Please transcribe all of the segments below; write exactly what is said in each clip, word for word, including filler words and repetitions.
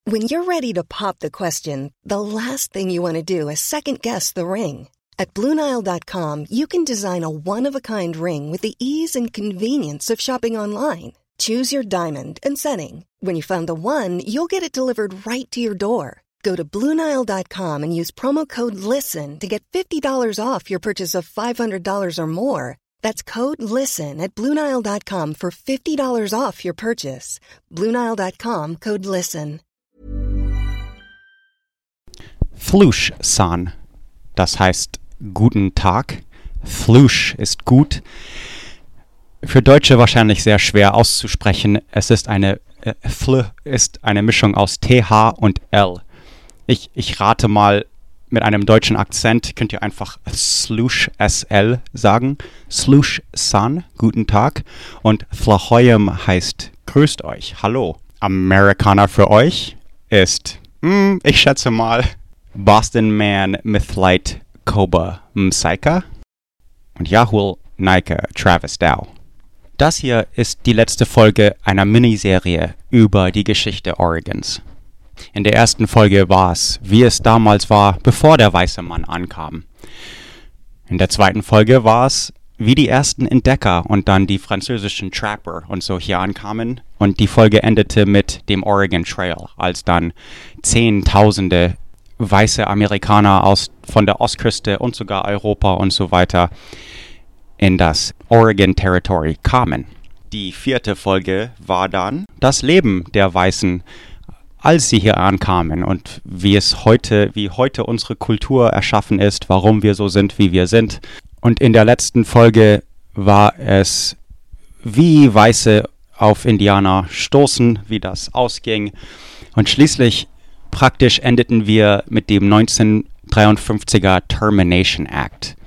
When you're ready to pop the question, the last thing you want to do is second-guess the ring. At Blue Nile dot com, you can design a one-of-a-kind ring with the ease and convenience of shopping online. Choose your diamond and setting. When you find the one, you'll get it delivered right to your door. Go to Blue Nile dot com and use promo code LISTEN to get fifty dollars off your purchase of five hundred dollars or more. That's code LISTEN at Blue Nile dot com for fifty dollars off your purchase. Blue Nile dot com, code LISTEN. Flush san, das heißt guten Tag. Flush ist gut. Für Deutsche wahrscheinlich sehr schwer auszusprechen. Es ist eine äh, Fl ist eine Mischung aus T H und L. Ich, ich rate mal, mit einem deutschen Akzent könnt ihr einfach Slush S L sagen. Slush san, guten Tag. Und Thlahoyem heißt grüßt euch, hallo. Amerikaner für euch ist, mm, ich schätze mal, Boston Man Mythlite Koba Msaika und Yahul Naika Travis Dow. Das hier ist die letzte Folge einer Miniserie über die Geschichte Oregons. In der ersten Folge war es, wie es damals war, bevor der weiße Mann ankam. In der zweiten Folge war es, wie die ersten Entdecker und dann die französischen Trapper und so hier ankamen. Und die Folge endete mit dem Oregon Trail, als dann Zehntausende weiße Amerikaner aus von der Ostküste und sogar Europa und so weiter in das Oregon Territory kamen. Die vierte Folge war dann das Leben der Weißen, als sie hier ankamen und wie es heute, wie heute unsere Kultur erschaffen ist, warum wir so sind, wie wir sind. Und in der letzten Folge war es, wie Weiße auf Indianer stoßen, wie das ausging. Und schließlich praktisch endeten wir mit dem neunzehnhundertdreiundfünfziger Termination Act,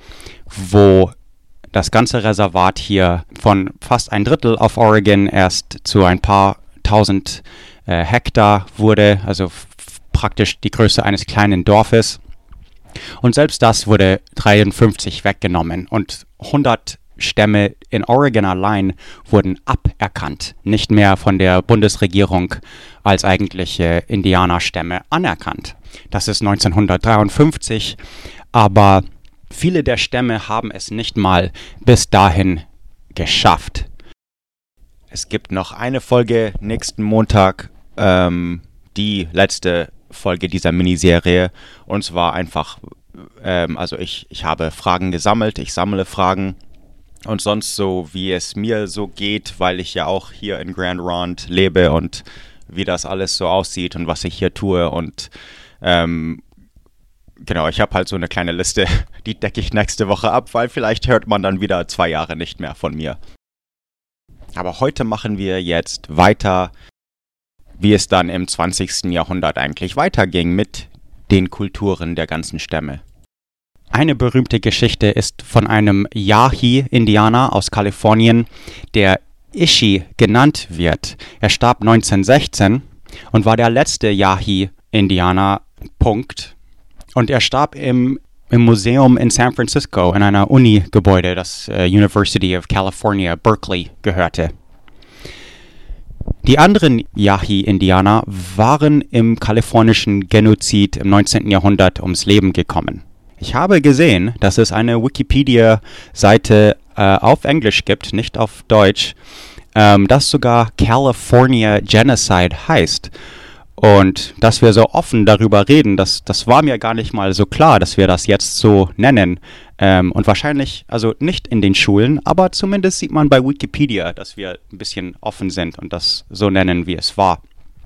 wo das ganze Reservat hier von fast ein Drittel auf Oregon erst zu ein paar tausend äh, Hektar wurde, also f- praktisch die Größe eines kleinen Dorfes. Und selbst das wurde dreiundfünfzig weggenommen und hundert Stämme in Oregon allein wurden aberkannt, nicht mehr von der Bundesregierung als eigentliche Indianerstämme anerkannt. Das ist neunzehnhundertdreiundfünfzig, aber viele der Stämme haben es nicht mal bis dahin geschafft. Es gibt noch eine Folge nächsten Montag, ähm, die letzte Folge dieser Miniserie. Und zwar einfach, ähm, also ich, ich habe Fragen gesammelt, ich sammle Fragen. Und sonst so, wie es mir so geht, weil ich ja auch hier in Grand Ronde lebe und wie das alles so aussieht und was ich hier tue. Und ähm, genau, ich habe halt so eine kleine Liste, die decke ich nächste Woche ab, weil vielleicht hört man dann wieder zwei Jahre nicht mehr von mir. Aber heute machen wir jetzt weiter, wie es dann im zwanzigsten Jahrhundert eigentlich weiterging mit den Kulturen der ganzen Stämme. Eine berühmte Geschichte ist von einem Yahi-Indianer aus Kalifornien, der Ishi genannt wird. Er starb neunzehnhundertsechzehn und war der letzte Yahi-Indianer, Punkt. Und er starb im, im Museum in San Francisco in einer Uni-Gebäude, das äh, University of California, Berkeley, gehörte. Die anderen Yahi-Indianer waren im kalifornischen Genozid im neunzehnten Jahrhundert ums Leben gekommen. Ich habe gesehen, dass es eine Wikipedia-Seite äh, auf Englisch gibt, nicht auf Deutsch, ähm, das sogar California Genocide heißt. Und dass wir so offen darüber reden, das, das war mir gar nicht mal so klar, dass wir das jetzt so nennen. Ähm, und wahrscheinlich, also nicht in den Schulen, aber zumindest sieht man bei Wikipedia, dass wir ein bisschen offen sind und das so nennen, wie es war.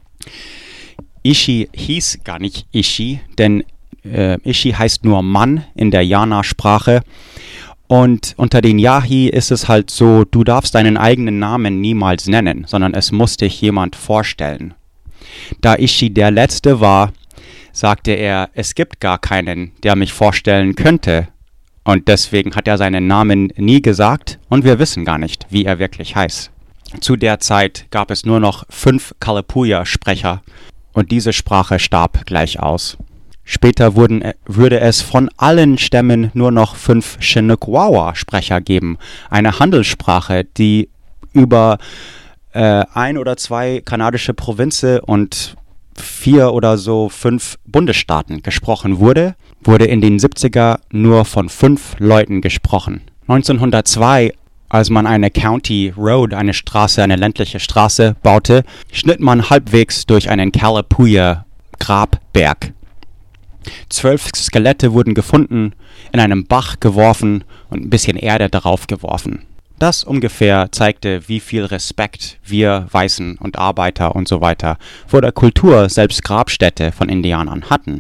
Ishi hieß gar nicht Ishi, denn äh, Ishi heißt nur Mann in der Yana-Sprache. Und unter den Yahi ist es halt so, du darfst deinen eigenen Namen niemals nennen, sondern es muss dich jemand vorstellen. Da Ishi der Letzte war, sagte er, es gibt gar keinen, der mich vorstellen könnte. Und deswegen hat er seinen Namen nie gesagt und wir wissen gar nicht, wie er wirklich heißt. Zu der Zeit gab es nur noch fünf Kalapuya-Sprecher und diese Sprache starb gleich aus. Später wurden, würde es von allen Stämmen nur noch fünf Chinukwawa-Sprecher geben, eine Handelssprache, die über äh, ein oder zwei kanadische Provinzen und vier oder so fünf Bundesstaaten gesprochen wurde, wurde in den siebziger nur von fünf Leuten gesprochen. neunzehnhundertzwei, als man eine County Road, eine Straße, eine ländliche Straße baute, schnitt man halbwegs durch einen Calapooya-Grabberg. Zwölf Skelette wurden gefunden, in einem Bach geworfen und ein bisschen Erde darauf geworfen. Das ungefähr zeigte, wie viel Respekt wir Weißen und Arbeiter und so weiter vor der Kultur, selbst Grabstätte von Indianern hatten.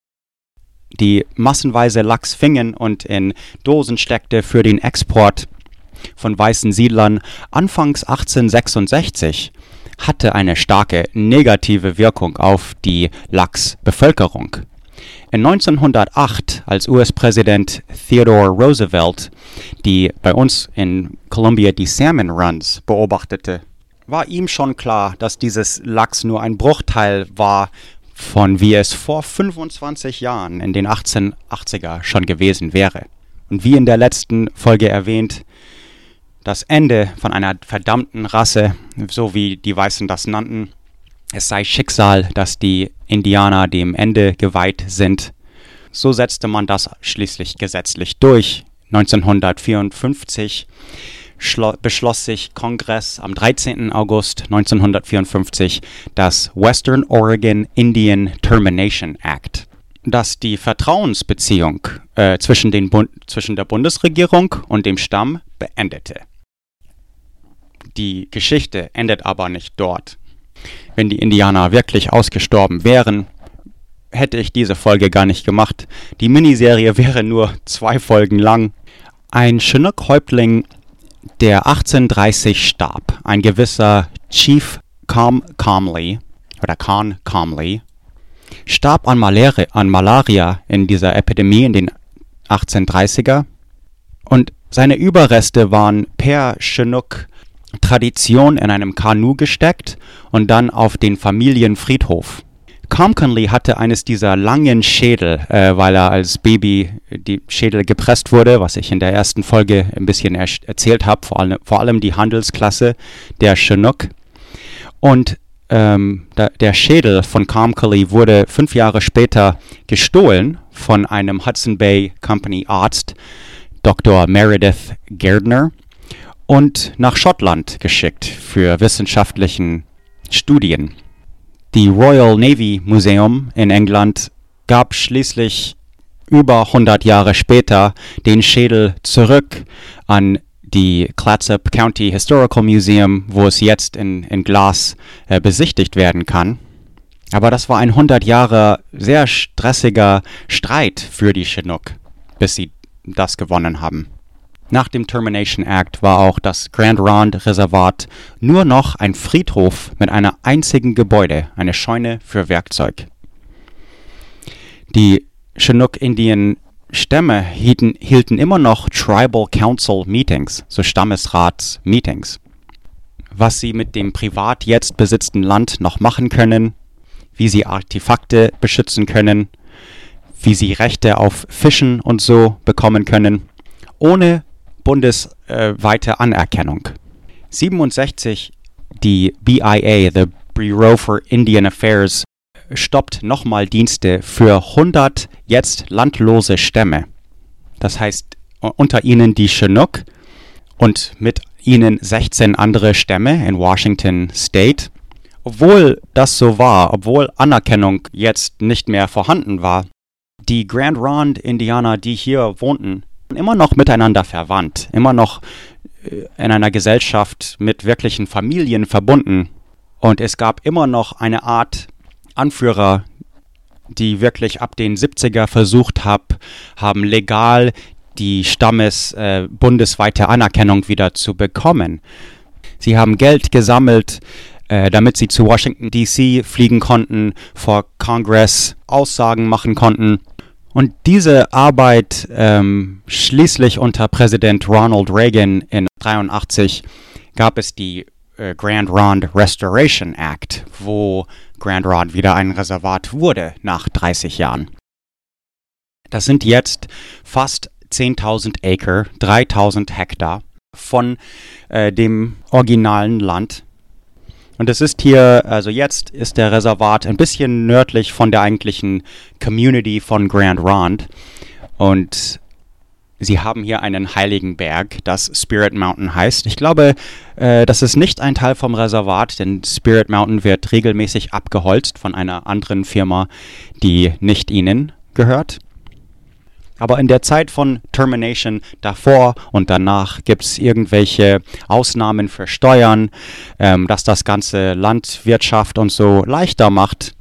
Die massenweise Lachs fingen und in Dosen steckte für den Export von weißen Siedlern anfangs achtzehnhundertsechsundsechzig hatte eine starke negative Wirkung auf die Lachsbevölkerung. In neunzehnhundertacht, als U S-Präsident Theodore Roosevelt die bei uns in Columbia die Salmon Runs beobachtete, war ihm schon klar, dass dieses Lachs nur ein Bruchteil war von wie es vor fünfundzwanzig Jahren in den achtzehnhundertachtziger schon gewesen wäre. Und wie in der letzten Folge erwähnt, das Ende von einer verdammten Rasse, so wie die Weißen das nannten, es sei Schicksal, dass die Indianer dem Ende geweiht sind. So setzte man das schließlich gesetzlich durch. neunzehnhundertvierundfünfzig schlo- beschloss sich Kongress am dreizehnten August neunzehnhundertvierundfünfzig das Western Oregon Indian Termination Act, das die Vertrauensbeziehung äh, zwischen, den Bund- zwischen der Bundesregierung und dem Stamm beendete. Die Geschichte endet aber nicht dort. Wenn die Indianer wirklich ausgestorben wären, hätte ich diese Folge gar nicht gemacht. Die Miniserie wäre nur zwei Folgen lang. Ein Chinook-Häuptling, der achtzehnhundertdreißig starb, ein gewisser Chief Calm Calmly oder Con Calmly, starb an Malaria, an Malaria in dieser Epidemie in den achtzehnhundertdreißiger und seine Überreste waren per Chinook Tradition in einem Kanu gesteckt und dann auf den Familienfriedhof. Comconly hatte eines dieser langen Schädel, äh, weil er als Baby die Schädel gepresst wurde, was ich in der ersten Folge ein bisschen er- erzählt habe, vor, alle, vor allem die Handelsklasse der Chinook. Und ähm, da, der Schädel von Comconly wurde fünf Jahre später gestohlen von einem Hudson Bay Company Arzt, Doktor Meredith Gardner, und nach Schottland geschickt für wissenschaftlichen Studien. Die Royal Navy Museum in England gab schließlich über hundert Jahre später den Schädel zurück an die Clatsop County Historical Museum, wo es jetzt in, in Glas äh, besichtigt werden kann. Aber das war ein hundert Jahre sehr stressiger Streit für die Chinook, bis sie das gewonnen haben. Nach dem Termination Act war auch das Grand Ronde Reservat nur noch ein Friedhof mit einem einzigen Gebäude, eine Scheune für Werkzeug. Die Chinook-Indian-Stämme hielten, hielten immer noch Tribal Council Meetings, so Stammesrats-Meetings. Was sie mit dem privat jetzt besitzten Land noch machen können, wie sie Artefakte beschützen können, wie sie Rechte auf Fischen und so bekommen können, ohne bundesweite äh, Anerkennung. siebenundsechzig, die B I A, the Bureau for Indian Affairs, stoppt nochmal Dienste für hundert jetzt landlose Stämme. Das heißt, unter ihnen die Chinook und mit ihnen sechzehn andere Stämme in Washington State. Obwohl das so war, obwohl Anerkennung jetzt nicht mehr vorhanden war, die Grand Ronde Indianer, die hier wohnten, immer noch miteinander verwandt, immer noch in einer Gesellschaft mit wirklichen Familien verbunden. Und es gab immer noch eine Art Anführer, die wirklich ab den siebziger versucht hab, haben, legal die Stammes äh, bundesweite Anerkennung wieder zu bekommen. Sie haben Geld gesammelt, äh, damit sie zu Washington D C fliegen konnten, vor Kongress Aussagen machen konnten. Und diese Arbeit ähm, schließlich unter Präsident Ronald Reagan in dreiundachtzig gab es die äh, Grand Ronde Restoration Act, wo Grand Ronde wieder ein Reservat wurde nach dreißig Jahren. Das sind jetzt fast zehntausend Acre, dreitausend Hektar von äh, dem originalen Land. Und es ist hier, also jetzt ist der Reservat ein bisschen nördlich von der eigentlichen Community von Grand Ronde. Und sie haben hier einen heiligen Berg, das Spirit Mountain heißt. Ich glaube, äh, das ist nicht ein Teil vom Reservat, denn Spirit Mountain wird regelmäßig abgeholzt von einer anderen Firma, die nicht ihnen gehört. Aber in der Zeit von Termination davor und danach gibt es irgendwelche Ausnahmen für Steuern, ähm, dass das ganze Landwirtschaft und so leichter macht.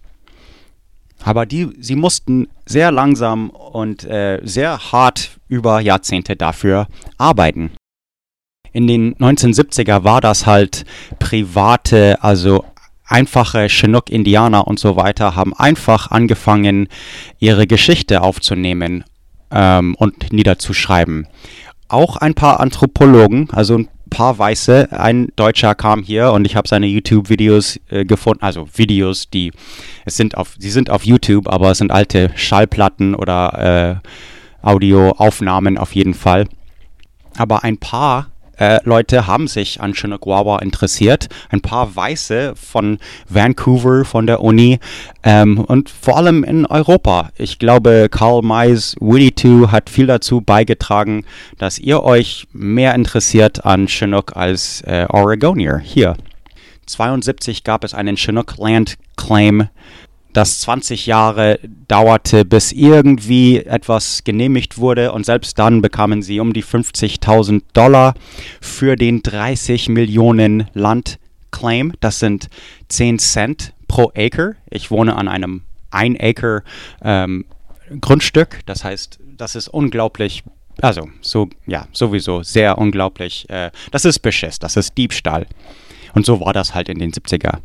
Aber die, sie mussten sehr langsam und äh, sehr hart über Jahrzehnte dafür arbeiten. In den neunzehnhundertsiebziger war das halt private, also einfache Chinook-Indianer und so weiter, haben einfach angefangen, ihre Geschichte aufzunehmen ähm, und niederzuschreiben. Auch ein paar Anthropologen, also ein paar Weiße, ein Deutscher kam hier und ich habe seine YouTube-Videos äh, gefunden, also Videos, die es sind auf, sie sind auf YouTube, aber es sind alte Schallplatten oder äh, Audioaufnahmen auf jeden Fall. Aber ein paar äh, Leute haben sich an Chinook Wawa interessiert, ein paar Weiße von Vancouver, von der Uni ähm, und vor allem in Europa. Ich glaube, Karl May's Winnetou hat viel dazu beigetragen, dass ihr euch mehr interessiert an Chinook als äh, Oregonier hier. zweiundsiebzig gab es einen Chinook Land Claim, das zwanzig Jahre dauerte, bis irgendwie etwas genehmigt wurde und selbst dann bekamen sie um die fünfzigtausend Dollar für den dreißig Millionen Land Claim. Das sind zehn Cent pro Acre. Ich wohne an einem ein Acre ähm, Grundstück, das heißt, das ist unglaublich, also so ja sowieso sehr unglaublich. Äh, das ist Beschiss, das ist Diebstahl und so war das halt in den siebziger.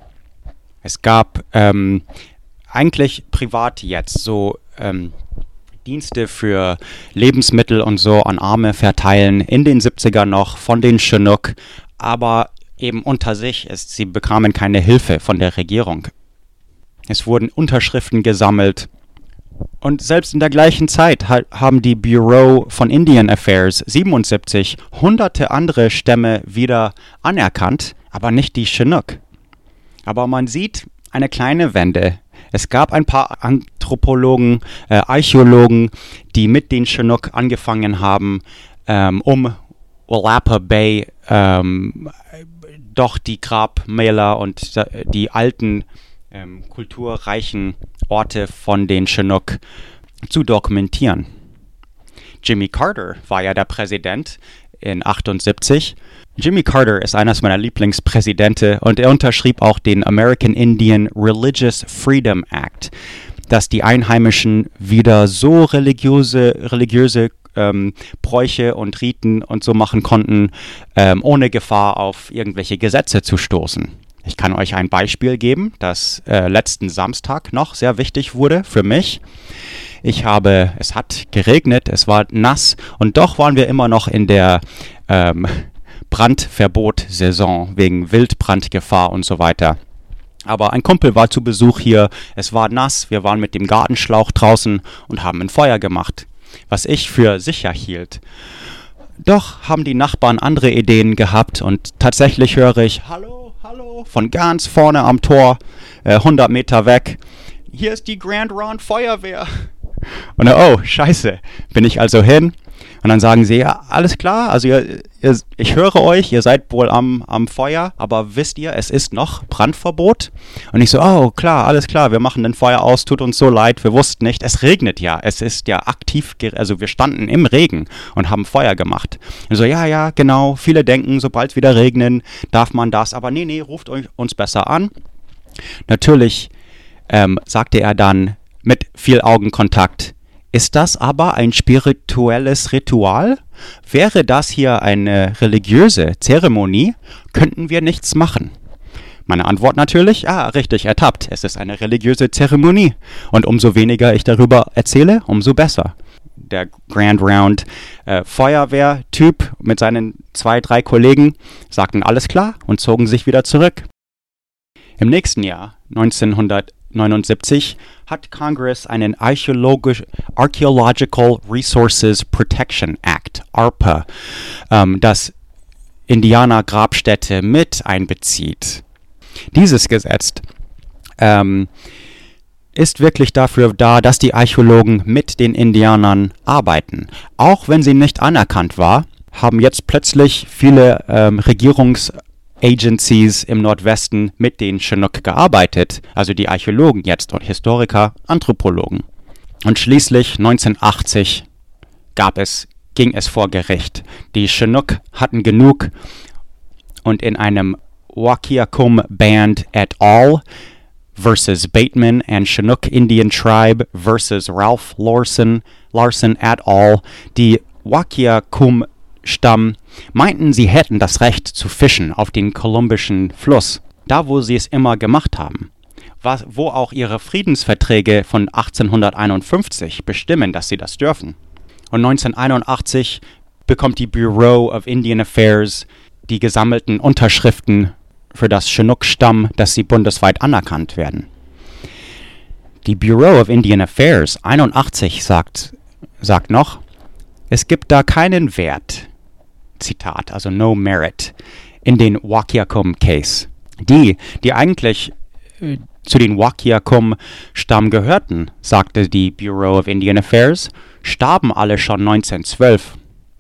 Es gab ähm, eigentlich privat jetzt so ähm, Dienste für Lebensmittel und so an Arme verteilen in den siebziger noch von den Chinook, aber eben unter sich ist, sie bekamen keine Hilfe von der Regierung. Es wurden Unterschriften gesammelt und selbst in der gleichen Zeit ha- haben die Bureau von Indian Affairs siebenundsiebzig hunderte andere Stämme wieder anerkannt, aber nicht die Chinook. Aber man sieht eine kleine Wende. Es gab ein paar Anthropologen, äh, Archäologen, die mit den Chinook angefangen haben, ähm, um Willapa Bay ähm, doch die Grabmäler und die alten, ähm, kulturreichen Orte von den Chinook zu dokumentieren. Jimmy Carter war ja der Präsident in achtundsiebzig. Jimmy Carter ist eines meiner Lieblingspräsidenten und er unterschrieb auch den American Indian Religious Freedom Act, dass die Einheimischen wieder so religiöse, religiöse ähm, Bräuche und Riten und so machen konnten, ähm, ohne Gefahr auf irgendwelche Gesetze zu stoßen. Ich kann euch ein Beispiel geben, das äh, letzten Samstag noch sehr wichtig wurde für mich. Ich habe, es hat geregnet, es war nass und doch waren wir immer noch in der ähm, Brandverbot-Saison wegen Wildbrandgefahr und so weiter. Aber ein Kumpel war zu Besuch hier, es war nass, wir waren mit dem Gartenschlauch draußen und haben ein Feuer gemacht, was ich für sicher hielt. Doch haben die Nachbarn andere Ideen gehabt und tatsächlich höre ich Hallo, hallo von ganz vorne am Tor, äh, hundert Meter weg. Hier ist die Grand Ronde Feuerwehr. Und oh, scheiße, bin ich also hin. Und dann sagen sie, ja, alles klar, also ihr, ihr, ich höre euch, ihr seid wohl am, am Feuer, aber wisst ihr, es ist noch Brandverbot? Und ich so, oh klar, alles klar, wir machen den Feuer aus, tut uns so leid, wir wussten nicht, es regnet ja, es ist ja aktiv, also wir standen im Regen und haben Feuer gemacht. Und so, ja, ja, genau, viele denken, sobald es wieder regnen, darf man das, aber nee, nee, ruft euch, uns besser an. Natürlich ähm, sagte er dann mit viel Augenkontakt, ist das aber ein spirituelles Ritual? Wäre das hier eine religiöse Zeremonie, könnten wir nichts machen. Meine Antwort natürlich, ah, richtig, ertappt, es ist eine religiöse Zeremonie. Und umso weniger ich darüber erzähle, umso besser. Der Grand Ronde äh, Feuerwehrtyp mit seinen zwei, drei Kollegen sagten alles klar und zogen sich wieder zurück. Im nächsten Jahr, neunzehnhundertneunundsiebzig, hat Congress einen Archaeologisch, Archaeological Resources Protection Act, A R P A, ähm, das Indianergrabstätte mit einbezieht. Dieses Gesetz ähm, ist wirklich dafür da, dass die Archäologen mit den Indianern arbeiten. Auch wenn sie nicht anerkannt war, haben jetzt plötzlich viele ähm, Regierungsagencies im Nordwesten mit den Chinook gearbeitet, also die Archäologen jetzt und Historiker, Anthropologen. Und schließlich neunzehnhundertachtzig gab es, ging es vor Gericht. Die Chinook hatten genug und in einem Wahkiakum Band et al. Versus Bateman and Chinook Indian Tribe versus Ralph Larson, Larson et al. Die Wahkiakum Stamm meinten, sie hätten das Recht zu fischen auf den kolumbischen Fluss, da wo sie es immer gemacht haben, was, wo auch ihre Friedensverträge von achtzehnhunderteinundfünfzig bestimmen, dass sie das dürfen. Und neunzehnhunderteinundachtzig bekommt die Bureau of Indian Affairs die gesammelten Unterschriften für das Chinook-Stamm, dass sie bundesweit anerkannt werden. Die Bureau of Indian Affairs einundachtzig sagt, sagt noch, es gibt da keinen Wert, Zitat, also no merit, in den Wahkiakum-Case. Die, die eigentlich äh, zu den Wahkiakum-Stamm gehörten, sagte die Bureau of Indian Affairs, starben alle schon neunzehnhundertzwölf.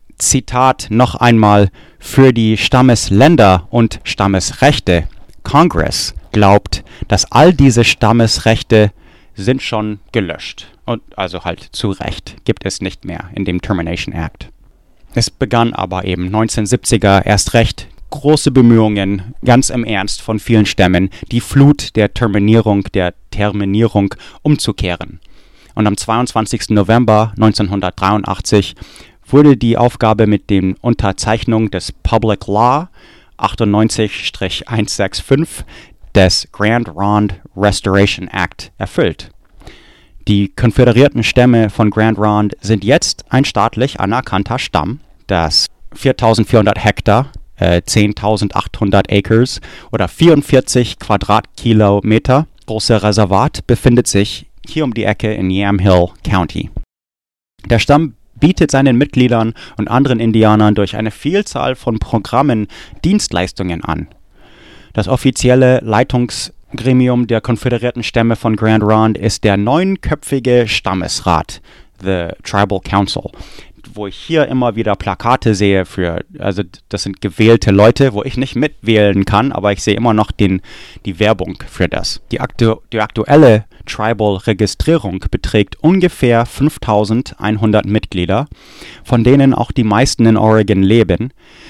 Zitat noch einmal, für die Stammesländer und Stammesrechte. Congress glaubt, dass all diese Stammesrechte sind schon gelöscht. Und also halt zu Recht gibt es nicht mehr in dem Termination Act. Es begann aber eben neunzehnhundertsiebziger erst recht große Bemühungen, ganz im Ernst von vielen Stämmen, die Flut der Terminierung, der Terminierung umzukehren. Und am zweiundzwanzigsten November neunzehnhundertdreiundachtzig wurde die Aufgabe mit der Unterzeichnung des Public Law achtundneunzig hundertfünfzig des Grand Ronde Restoration Act erfüllt. Die konföderierten Stämme von Grand Ronde sind jetzt ein staatlich anerkannter Stamm, das viertausendvierhundert Hektar, äh, zehntausendachthundert Acres oder vierundvierzig Quadratkilometer große Reservat befindet sich hier um die Ecke in Yamhill County. Der Stamm bietet seinen Mitgliedern und anderen Indianern durch eine Vielzahl von Programmen Dienstleistungen an. Das offizielle Leitungsgremium der konföderierten Stämme von Grand Ronde ist der neunköpfige Stammesrat, the Tribal Council, wo ich hier immer wieder Plakate sehe für, also das sind gewählte Leute, wo ich nicht mitwählen kann, aber ich sehe immer noch den, die Werbung für das. Die, aktu- die aktuelle Tribal-Registrierung beträgt ungefähr fünftausendeinhundert Mitglieder, von denen auch die meisten in Oregon leben.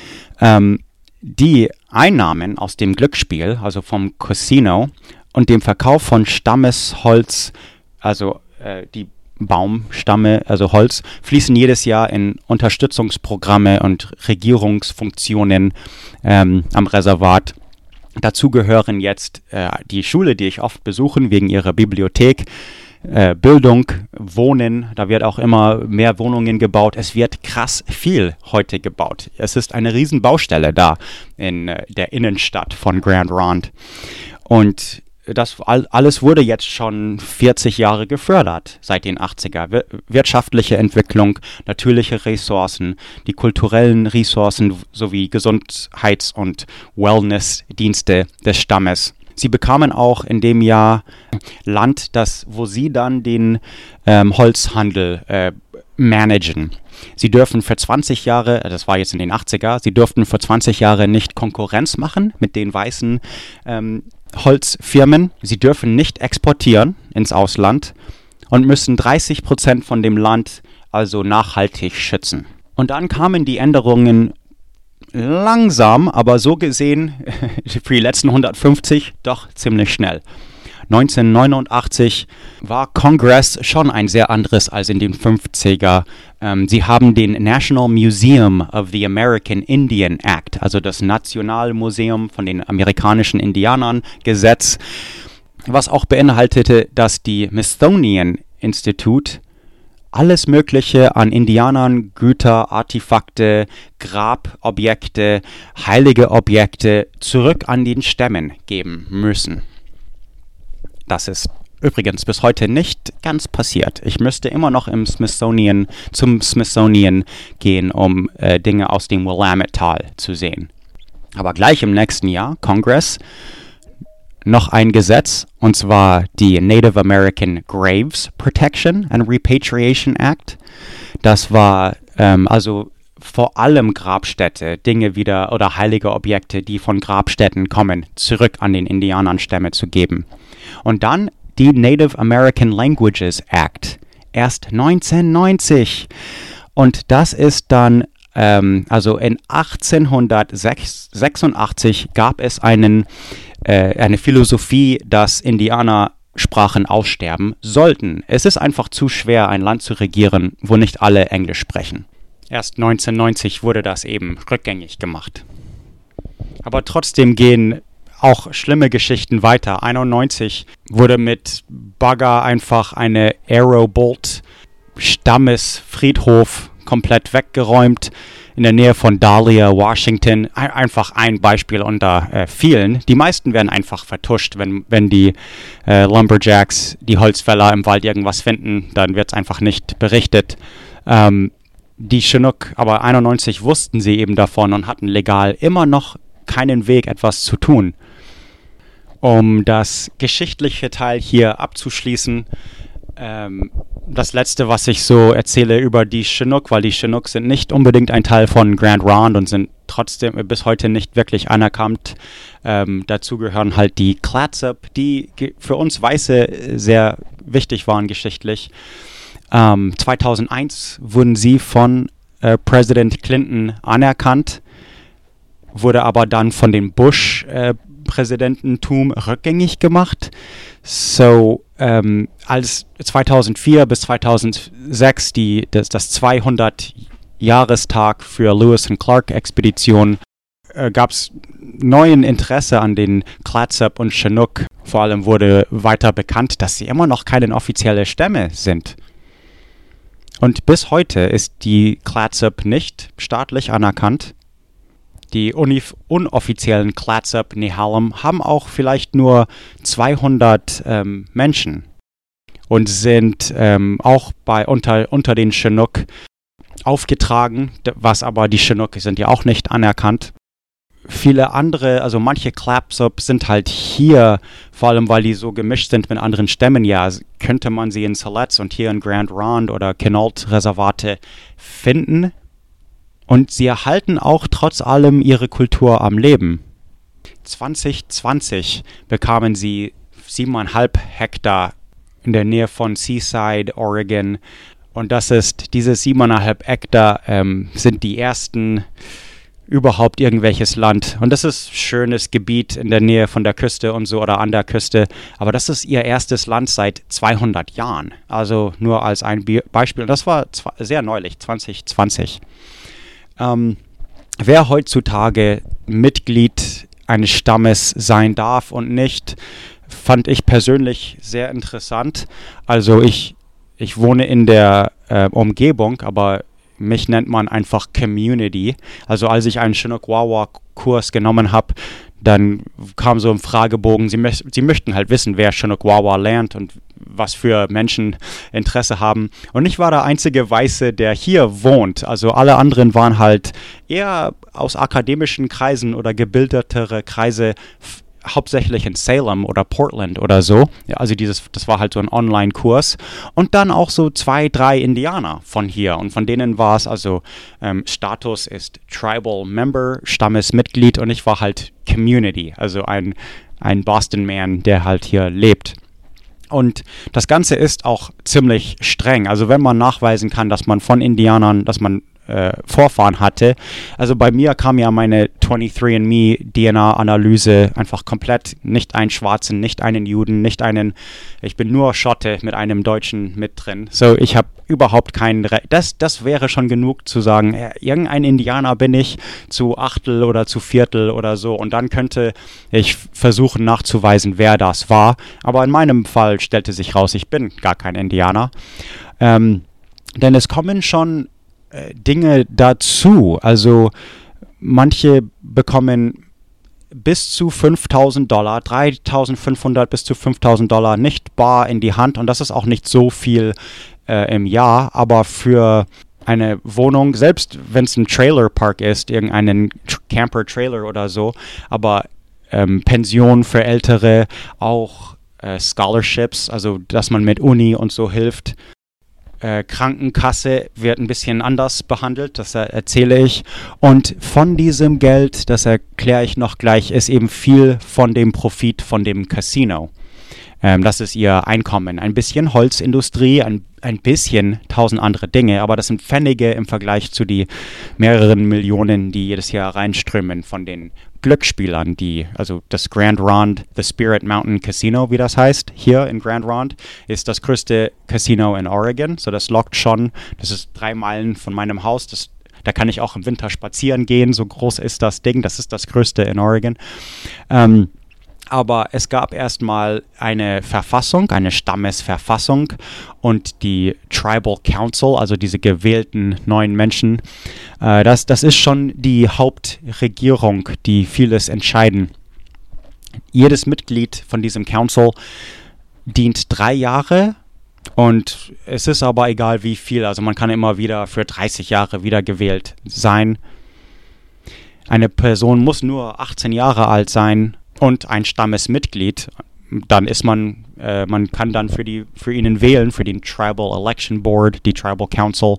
Ähm, die Einnahmen aus dem Glücksspiel, also vom Casino und dem Verkauf von Stammesholz, also äh, die Baumstamme, also Holz, fließen jedes Jahr in Unterstützungsprogramme und Regierungsfunktionen ähm, am Reservat. Dazu gehören jetzt äh, die Schule, die ich oft besuche, wegen ihrer Bibliothek, äh, Bildung, Wohnen. Da wird auch immer mehr Wohnungen gebaut. Es wird krass viel heute gebaut. Es ist eine riesen Baustelle da in äh, der Innenstadt von Grand Ronde. Und das alles wurde jetzt schon vierzig Jahre gefördert seit den achtziger. Wir- wirtschaftliche Entwicklung, natürliche Ressourcen, die kulturellen Ressourcen sowie Gesundheits- und Wellnessdienste des Stammes. Sie bekamen auch in dem Jahr Land, das, wo sie dann den ähm, Holzhandel äh, managen. Sie dürfen für zwanzig Jahre, das war jetzt in den achtziger, sie durften für zwanzig Jahre nicht Konkurrenz machen mit den weißen ähm, Holzfirmen. Sie dürfen nicht exportieren ins Ausland und müssen dreißig Prozent von dem Land also nachhaltig schützen. Und dann kamen die Änderungen langsam, aber so gesehen für die letzten hundertfünfzig doch ziemlich schnell. neunzehnhundertneunundachtzig war Kongress schon ein sehr anderes als in den fünfziger. Ähm, sie haben den National Museum of the American Indian Act, also das Nationalmuseum von den amerikanischen Indianern, Gesetz, was auch beinhaltete, dass die Smithsonian Institute alles Mögliche an Indianern, Güter, Artefakte, Grabobjekte, heilige Objekte zurück an den Stämmen geben müssen. Das ist übrigens bis heute nicht ganz passiert. Ich müsste immer noch im Smithsonian, zum Smithsonian gehen, um äh, Dinge aus dem Willamette-Tal zu sehen. Aber gleich im nächsten Jahr, Kongress, noch ein Gesetz, und zwar die Native American Graves Protection and Repatriation Act. Das war ähm, also vor allem Grabstätte, Dinge wieder oder heilige Objekte, die von Grabstätten kommen, zurück an den Indianerstämme zu geben. Und dann die Native American Languages Act, erst neunzehnhundertneunzig. Und das ist dann, ähm, also in achtzehnhundertsechsundachtzig gab es einen, äh, eine Philosophie, dass Indianersprachen aussterben sollten. Es ist einfach zu schwer, ein Land zu regieren, wo nicht alle Englisch sprechen. Erst neunzehnhundertneunzig wurde das eben rückgängig gemacht. Aber trotzdem gehen auch schlimme Geschichten weiter. einundneunzig wurde mit Bagger einfach eine Arrowbolt Stammesfriedhof komplett weggeräumt in der Nähe von Dahlia, Washington. Einfach ein Beispiel unter äh, vielen. Die meisten werden einfach vertuscht, wenn, wenn die äh, Lumberjacks, die Holzfäller im Wald irgendwas finden, dann wird es einfach nicht berichtet. Ähm, Die Chinook, aber einundneunzig wussten sie eben davon und hatten legal immer noch keinen Weg, etwas zu tun. Um das geschichtliche Teil hier abzuschließen, ähm, das letzte, was ich so erzähle über die Chinook, weil die Chinook sind nicht unbedingt ein Teil von Grand Ronde und sind trotzdem bis heute nicht wirklich anerkannt. Ähm, dazu gehören halt die Clatsop, die ge- für uns Weiße sehr wichtig waren geschichtlich. Ähm, zweitausendeins wurden sie von äh, Präsident Clinton anerkannt, wurde aber dann von dem Bush-Präsidententum äh, rückgängig gemacht. So, ähm, als zweitausendvier bis zweitausendsechs die, das, das zweihundert-Jahrestag für Lewis und Clark-Expedition äh, gab es neuen Interesse an den Clatsop und Chinook. Vor allem wurde weiter bekannt, dass sie immer noch keine offizielle Stämme sind. Und bis heute ist die Clatsop nicht staatlich anerkannt. Die unif- unoffiziellen Clatsop Nehalem haben auch vielleicht nur zweihundert ähm, Menschen und sind ähm, auch bei unter, unter den Chinook aufgetragen, was aber die Chinook sind ja auch nicht anerkannt. Viele andere, also manche Clatsop sind halt hier, vor allem weil die so gemischt sind mit anderen Stämmen, ja, könnte man sie in Siletz und hier in Grand Ronde oder Quinault-Reservate finden. Und sie erhalten auch trotz allem ihre Kultur am Leben. zwanzig zwanzig bekamen sie siebeneinhalb Hektar in der Nähe von Seaside, Oregon. Und das ist, diese siebeneinhalb Hektar ähm, sind die ersten überhaupt irgendwelches Land. Und das ist schönes Gebiet in der Nähe von der Küste und so oder an der Küste. Aber das ist ihr erstes Land seit zweihundert Jahren. Also nur als ein Be- Beispiel. Und das war zw- sehr neulich, zwanzig zwanzig. Ähm, wer heutzutage Mitglied eines Stammes sein darf und nicht, fand ich persönlich sehr interessant. Also ich, ich wohne in der äh, Umgebung, aber mich nennt man einfach Community. Also als ich einen Chinook-Wawa-Kurs genommen habe, dann kam so ein Fragebogen, sie, mö- sie möchten halt wissen, wer Chinook-Wawa lernt und was für Menschen Interesse haben. Und ich war der einzige Weiße, der hier wohnt. Also alle anderen waren halt eher aus akademischen Kreisen oder gebildetere Kreise, f- hauptsächlich in Salem oder Portland oder so. Ja, also dieses, das war halt so ein Online-Kurs. Und dann auch so zwei, drei Indianer von hier. Und von denen war es also, ähm, Status ist Tribal Member, Stammesmitglied, und ich war halt Community, also ein, ein Boston-Man, der halt hier lebt. Und das Ganze ist auch ziemlich streng. Also wenn man nachweisen kann, dass man von Indianern, dass man äh, Vorfahren hatte. Also bei mir kam ja meine twenty-three and me D N A-Analyse einfach komplett, nicht einen Schwarzen, nicht einen Juden, nicht einen, ich bin nur Schotte mit einem Deutschen mit drin. So, ich habe überhaupt keinen Recht. Das, das wäre schon genug zu sagen, äh, irgendein Indianer bin ich zu Achtel oder zu Viertel oder so. Und dann könnte ich versuchen nachzuweisen, wer das war. Aber in meinem Fall stellte sich raus, ich bin gar kein Indianer. Ähm, denn es kommen schon äh, Dinge dazu. Also manche bekommen bis zu fünftausend Dollar, dreitausendfünfhundert bis zu fünftausend Dollar nicht bar in die Hand. Und das ist auch nicht so viel äh, im Jahr, aber für eine Wohnung, selbst wenn es ein Trailerpark ist, irgendeinen Camper-Trailer oder so, aber ähm, Pension für Ältere, auch äh, Scholarships, also dass man mit Uni und so hilft. Äh, Krankenkasse wird ein bisschen anders behandelt, das er- erzähle ich. Und von diesem Geld, das erkläre ich noch gleich, ist eben viel von dem Profit von dem Casino. Ähm, das ist ihr Einkommen. Ein bisschen Holzindustrie, ein, ein bisschen tausend andere Dinge, aber das sind Pfennige im Vergleich zu die mehreren Millionen, die jedes Jahr reinströmen von den Glücksspielern, die, also das Grand Ronde, the Spirit Mountain Casino, wie das heißt, hier in Grand Ronde, ist das größte Casino in Oregon, so das lockt schon, das ist drei Meilen von meinem Haus, das, da kann ich auch im Winter spazieren gehen, so groß ist das Ding, das ist das größte in Oregon. Ähm, Aber es gab erstmal eine Verfassung, eine Stammesverfassung und die Tribal Council, also diese gewählten neuen Menschen, äh, das, das ist schon die Hauptregierung, die vieles entscheiden. Jedes Mitglied von diesem Council dient drei Jahre und es ist aber egal wie viel, also man kann immer wieder für dreißig Jahre wiedergewählt sein. Eine Person muss nur achtzehn Jahre alt sein und ein Stammesmitglied, dann ist man, äh, man kann dann für die, für ihnen wählen, für den Tribal Election Board, die Tribal Council.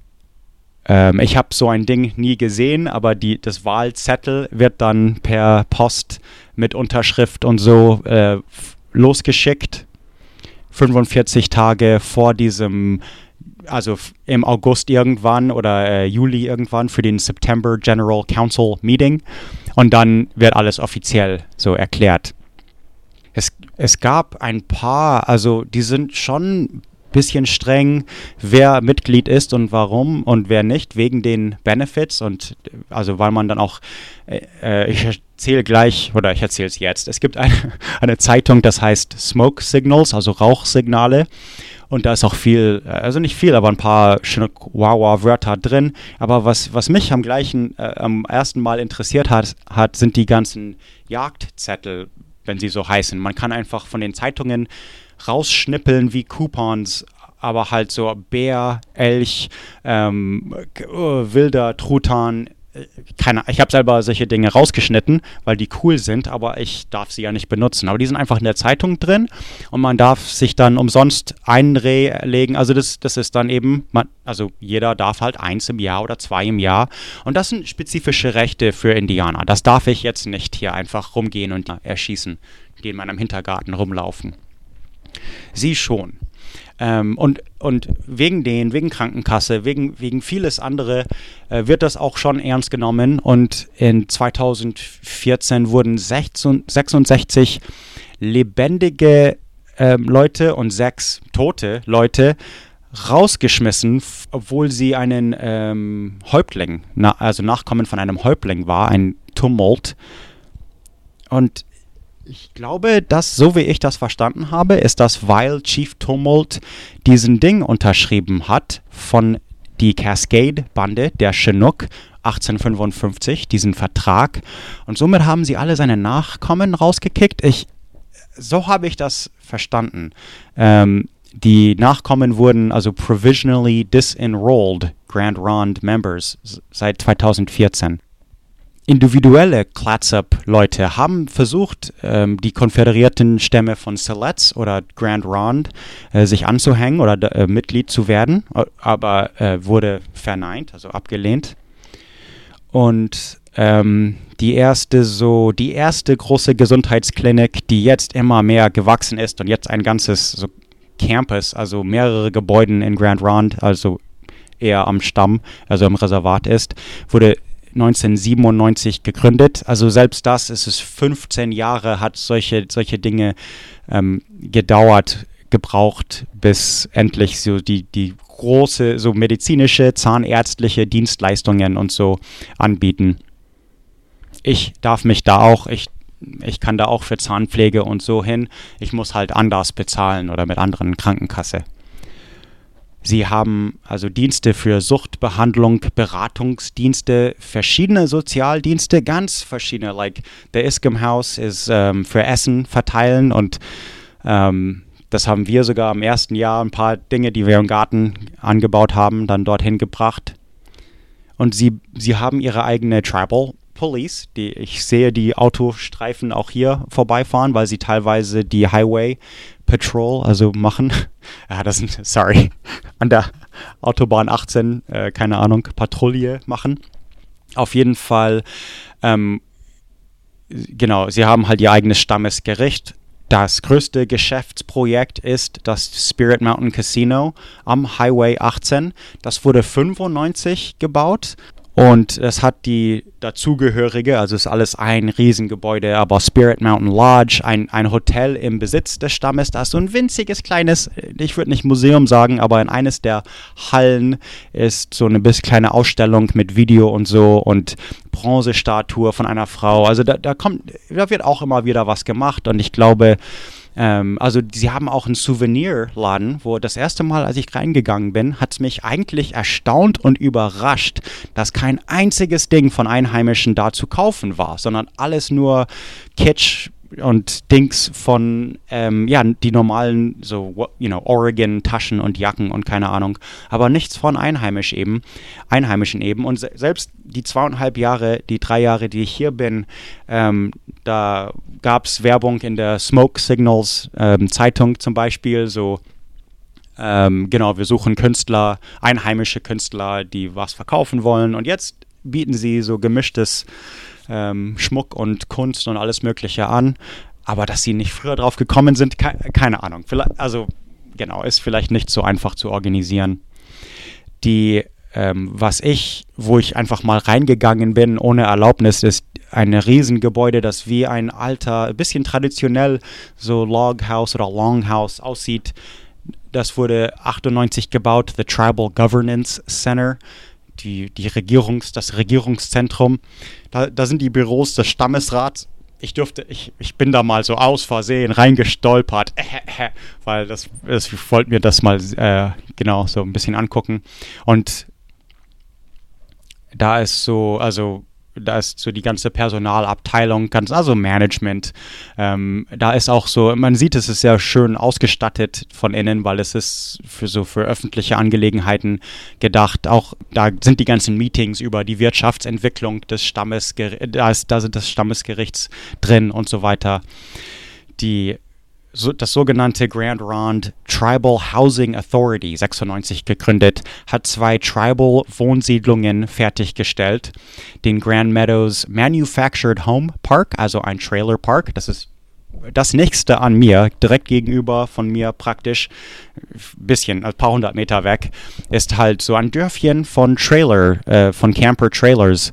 Ähm, ich habe so ein Ding nie gesehen, aber die, das Wahlzettel wird dann per Post mit Unterschrift und so äh, f- losgeschickt, fünfundvierzig Tage vor diesem, also f- im August irgendwann oder äh, Juli irgendwann für den September General Council Meeting. Und dann wird alles offiziell so erklärt. Es, es gab ein paar, also die sind schon ein bisschen streng, wer Mitglied ist und warum und wer nicht, wegen den Benefits. Und also weil man dann auch, äh, ich erzähle gleich, oder ich erzähle es jetzt, es gibt eine, eine Zeitung, das heißt Smoke Signals, also Rauchsignale. Und da ist auch viel, also nicht viel, aber ein paar schöne Wawa-Wörter drin. Aber was, was mich am gleichen, äh, am ersten Mal interessiert hat, hat, sind die ganzen Jagdzettel, wenn sie so heißen. Man kann einfach von den Zeitungen rausschnippeln wie Coupons, aber halt so Bär, Elch, ähm, wilder Truthahn. Keine, ich habe selber solche Dinge rausgeschnitten, weil die cool sind, aber ich darf sie ja nicht benutzen. Aber die sind einfach in der Zeitung drin und man darf sich dann umsonst ein Reh legen. Also das, das ist dann eben, man, also jeder darf halt eins im Jahr oder zwei im Jahr. Und das sind spezifische Rechte für Indianer. Das darf ich jetzt nicht hier einfach rumgehen und erschießen, die in meinem Hintergarten rumlaufen. Sie schon. Ähm, und, und wegen den, wegen Krankenkasse, wegen, wegen vieles andere äh, wird das auch schon ernst genommen. Und in zweitausendvierzehn wurden sechsundsechzig lebendige ähm, Leute und sechs tote Leute rausgeschmissen, f- obwohl sie einen ähm, Häuptling, na, also Nachkommen von einem Häuptling war, ein Tumult. Und ich glaube, dass, so wie ich das verstanden habe, ist das, weil Chief Tumult diesen Ding unterschrieben hat von die Cascade-Bande, der Chinook, achtzehnhundertfünfundfünfzig, diesen Vertrag. Und somit haben sie alle seine Nachkommen rausgekickt. Ich, so habe ich das verstanden. Ähm, die Nachkommen wurden also provisionally disenrolled, Grand Ronde Members, seit zweitausendvierzehn. Individuelle Clatsop-Leute haben versucht, ähm, die konföderierten Stämme von Siletz oder Grand Ronde äh, sich anzuhängen oder äh, Mitglied zu werden, aber äh, wurde verneint, also abgelehnt. Und ähm, die erste so die erste große Gesundheitsklinik, die jetzt immer mehr gewachsen ist und jetzt ein ganzes so Campus, also mehrere Gebäude in Grand Ronde, also eher am Stamm, also im Reservat ist, wurde neunzehnhundertsiebenundneunzig gegründet. Also selbst das, es ist fünfzehn Jahre, hat solche, solche Dinge ähm, gedauert, gebraucht, bis endlich so die, die große, so medizinische, zahnärztliche Dienstleistungen und so anbieten. Ich darf mich da auch, ich, ich kann da auch für Zahnpflege und so hin. Ich muss halt anders bezahlen oder mit anderen Krankenkasse. Sie haben also Dienste für Suchtbehandlung, Beratungsdienste, verschiedene Sozialdienste, ganz verschiedene. Like the Iscombe House ist ähm, für Essen verteilen und ähm, das haben wir sogar im ersten Jahr ein paar Dinge, die wir im Garten angebaut haben, dann dorthin gebracht. Und sie, sie haben ihre eigene Tribal Police, die ich sehe die Autostreifen auch hier vorbeifahren, weil sie teilweise die Highway Patrol, also machen. Ja, das sind, sorry, an der Autobahn achtzehn, äh, keine Ahnung, Patrouille machen. Auf jeden Fall, ähm, genau, sie haben halt ihr eigenes Stammesgericht. Das größte Geschäftsprojekt ist das Spirit Mountain Casino am Highway achtzehn. Das wurde fünfundneunzig gebaut. Und es hat die dazugehörige, also ist alles ein Riesengebäude, aber Spirit Mountain Lodge, ein, ein Hotel im Besitz des Stammes. Da ist so ein winziges kleines, ich würde nicht Museum sagen, aber in eines der Hallen ist so eine bisschen kleine Ausstellung mit Video und so und Bronzestatue von einer Frau. Also da, da kommt, da wird auch immer wieder was gemacht und ich glaube, Ähm, also sie haben auch einen Souvenirladen, wo das erste Mal, als ich reingegangen bin, hat es mich eigentlich erstaunt und überrascht, dass kein einziges Ding von Einheimischen da zu kaufen war, sondern alles nur Kitsch und Dings von, ähm, ja, die normalen, so, you know, Oregon-Taschen und Jacken und keine Ahnung, aber nichts von Einheimisch eben, Einheimischen eben. Und se- selbst die zweieinhalb Jahre, die drei Jahre, die ich hier bin, ähm, da gab es Werbung in der Smoke Signals ähm, Zeitung zum Beispiel, so, ähm, genau, wir suchen Künstler, einheimische Künstler, die was verkaufen wollen. Und jetzt bieten sie so gemischtes ähm, Schmuck und Kunst und alles Mögliche an. Aber dass sie nicht früher drauf gekommen sind, ke- keine Ahnung. Vielleicht, also, genau, ist vielleicht nicht so einfach zu organisieren. Die, ähm, was ich, wo ich einfach mal reingegangen bin, ohne Erlaubnis, ist ein Riesengebäude, das wie ein alter, ein bisschen traditionell so Loghouse oder Longhouse aussieht. Das wurde achtundneunzig gebaut, the Tribal Governance Center, die, die Regierungs, das Regierungszentrum. Da, da sind die Büros des Stammesrats. Ich durfte, ich, ich bin da mal so aus Versehen reingestolpert, äh, äh, weil das, das ich wollte mir das mal äh, genau so ein bisschen angucken. Und da ist so, also da ist so die ganze Personalabteilung, ganz, also Management. Ähm, da ist auch so, man sieht, es ist sehr schön ausgestattet von innen, weil es ist für so für öffentliche Angelegenheiten gedacht. Auch da sind die ganzen Meetings über die Wirtschaftsentwicklung des Stammesgerichts, da, ist, da sind das Stammesgerichts drin und so weiter. Die So, das sogenannte Grand Ronde Tribal Housing Authority, sechsundneunzig gegründet, hat zwei Tribal-Wohnsiedlungen fertiggestellt. Den Grand Meadows Manufactured Home Park, also ein Trailer Park, das ist das nächste an mir, direkt gegenüber von mir praktisch, ein bisschen, ein paar hundert Meter weg, ist halt so ein Dörfchen von Trailer, äh, von Camper-Trailers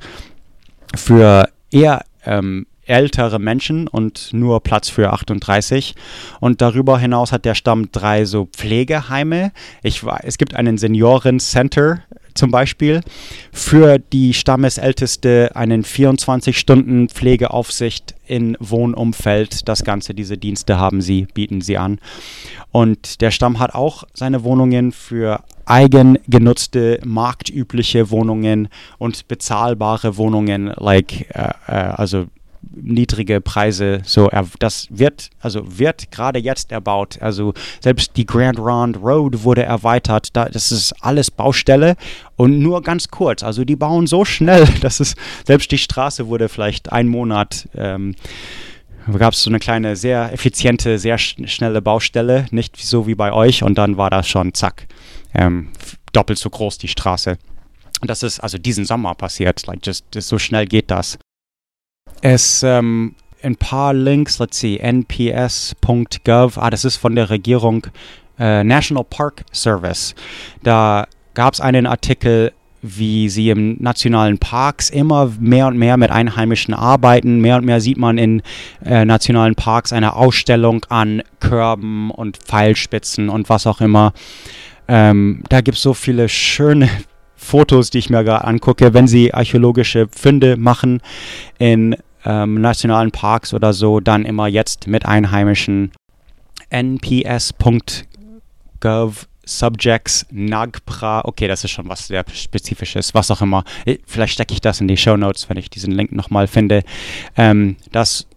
für eher ähm, ältere Menschen und nur Platz für achtunddreißig. Und darüber hinaus hat der Stamm drei so Pflegeheime. Ich, es gibt einen Seniorencenter zum Beispiel. Für die Stammesälteste einen vierundzwanzig Stunden Pflegeaufsicht in Wohnumfeld. Das Ganze, diese Dienste haben sie, bieten sie an. Und der Stamm hat auch seine Wohnungen für eigengenutzte, marktübliche Wohnungen und bezahlbare Wohnungen, like, äh, äh, also niedrige Preise, so er, das wird, also wird gerade jetzt erbaut, also selbst die Grand Ronde Road wurde erweitert, da, das ist alles Baustelle und nur ganz kurz, also die bauen so schnell, dass es, selbst die Straße wurde vielleicht ein Monat, ähm, gab es so eine kleine, sehr effiziente, sehr sch- schnelle Baustelle, nicht so wie bei euch und dann war das schon, zack, ähm, doppelt so groß die Straße. Und das ist also diesen Sommer passiert, like just, just so schnell geht das. Es, ähm, ein paar Links, let's see, N P S Punkt gov, ah, das ist von der Regierung, äh, National Park Service. Da gab es einen Artikel, wie sie im nationalen Parks immer mehr und mehr mit Einheimischen arbeiten. Mehr und mehr sieht man in äh, nationalen Parks eine Ausstellung an Körben und Pfeilspitzen und was auch immer. Ähm, da gibt es so viele schöne Fotos, die ich mir gerade angucke, wenn sie archäologische Funde machen in ähm, nationalen Parks oder so, dann immer jetzt mit Einheimischen. N P S Punkt gov Subjects Nagpra, okay, das ist schon was sehr Spezifisches, was auch immer. Vielleicht stecke ich das in die Shownotes, wenn ich diesen Link nochmal finde. Ähm, das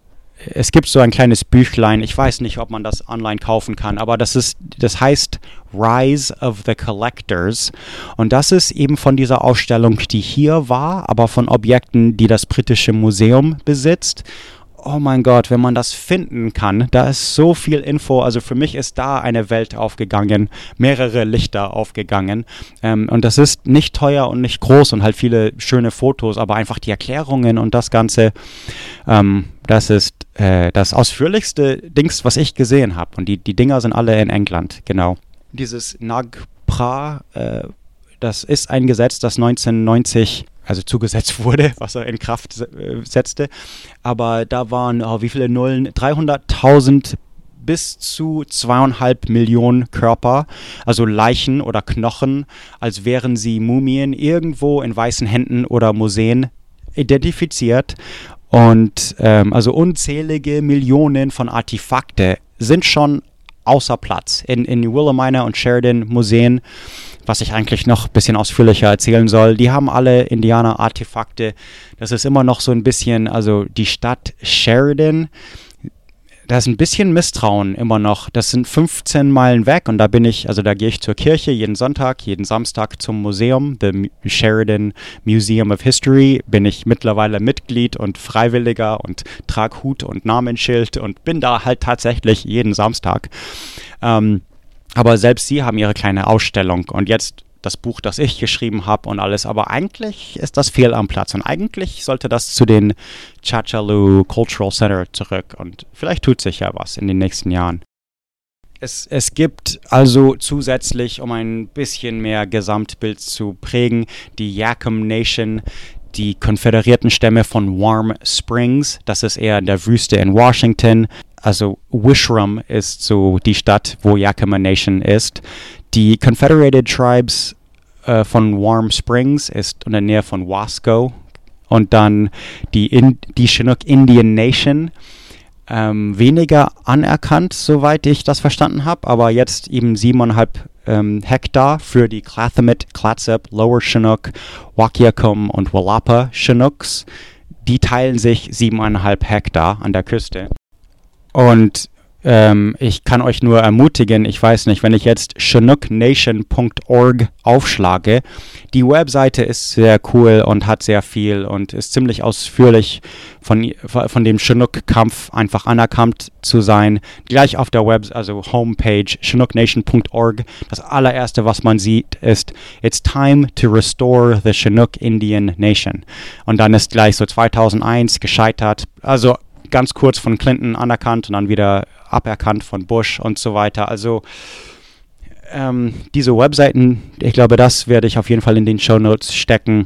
es gibt so ein kleines Büchlein, ich weiß nicht, ob man das online kaufen kann, aber das ist, das heißt Rise of the Collectors und das ist eben von dieser Ausstellung, die hier war, aber von Objekten, die das britische Museum besitzt. Oh mein Gott, wenn man das finden kann, da ist so viel Info. Also für mich ist da eine Welt aufgegangen, mehrere Lichter aufgegangen. Ähm, und das ist nicht teuer und nicht groß und halt viele schöne Fotos, aber einfach die Erklärungen und das Ganze, ähm, das ist äh, das ausführlichste Dings, was ich gesehen habe. Und die, die Dinger sind alle in England, genau. Dieses Nagpra, äh, das ist ein Gesetz, das neunzehnhundertneunzig also zugesetzt wurde, was er in Kraft äh, setzte. Aber da waren, oh, wie viele Nullen? dreihunderttausend bis zu zweieinhalb Millionen Körper, also Leichen oder Knochen, als wären sie Mumien, irgendwo in weißen Händen oder Museen identifiziert. Und ähm, also unzählige Millionen von Artefakte sind schon außer Platz in, in Wilhelmina und Sheridan Museen, was ich eigentlich noch ein bisschen ausführlicher erzählen soll. Die haben alle Indianer-Artefakte. Das ist immer noch so ein bisschen, also die Stadt Sheridan, da ist ein bisschen Misstrauen immer noch. Das sind fünfzehn Meilen weg und da bin ich, also da gehe ich zur Kirche jeden Sonntag, jeden Samstag zum Museum, the Sheridan Museum of History, bin ich mittlerweile Mitglied und Freiwilliger und trage Hut und Namensschild und bin da halt tatsächlich jeden Samstag. Ähm, aber selbst sie haben ihre kleine Ausstellung und jetzt das Buch, das ich geschrieben habe und alles, aber eigentlich ist das fehl am Platz und eigentlich sollte das zu den Tchatchoulu Cultural Center zurück und vielleicht tut sich ja was in den nächsten Jahren. Es, es gibt also zusätzlich, um ein bisschen mehr Gesamtbild zu prägen, die Yaqum Nation, die konföderierten Stämme von Warm Springs, das ist eher in der Wüste in Washington. Also Wishram ist so die Stadt, wo Yakima Nation ist. Die Confederated Tribes äh, von Warm Springs ist in der Nähe von Wasco. Und dann die, in, die Chinook Indian Nation, ähm, weniger anerkannt, soweit ich das verstanden habe, aber jetzt eben siebeneinhalb ähm, Hektar für die Clathemit, Clatsop, Lower Chinook, Wahkiakum und Willapa Chinooks. Die teilen sich siebeneinhalb Hektar an der Küste. Und ähm, ich kann euch nur ermutigen, ich weiß nicht, wenn ich jetzt chinook nation punkt org aufschlage, die Webseite ist sehr cool und hat sehr viel und ist ziemlich ausführlich von, von dem Chinook-Kampf einfach anerkannt zu sein. Gleich auf der Web, also Homepage chinook nation punkt org, das allererste, was man sieht, ist It's time to restore the Chinook Indian Nation. Und dann ist gleich so zweitausendeins gescheitert, also ganz kurz von Clinton anerkannt und dann wieder aberkannt von Bush und so weiter. Also ähm, diese Webseiten, ich glaube, das werde ich auf jeden Fall in den Shownotes stecken.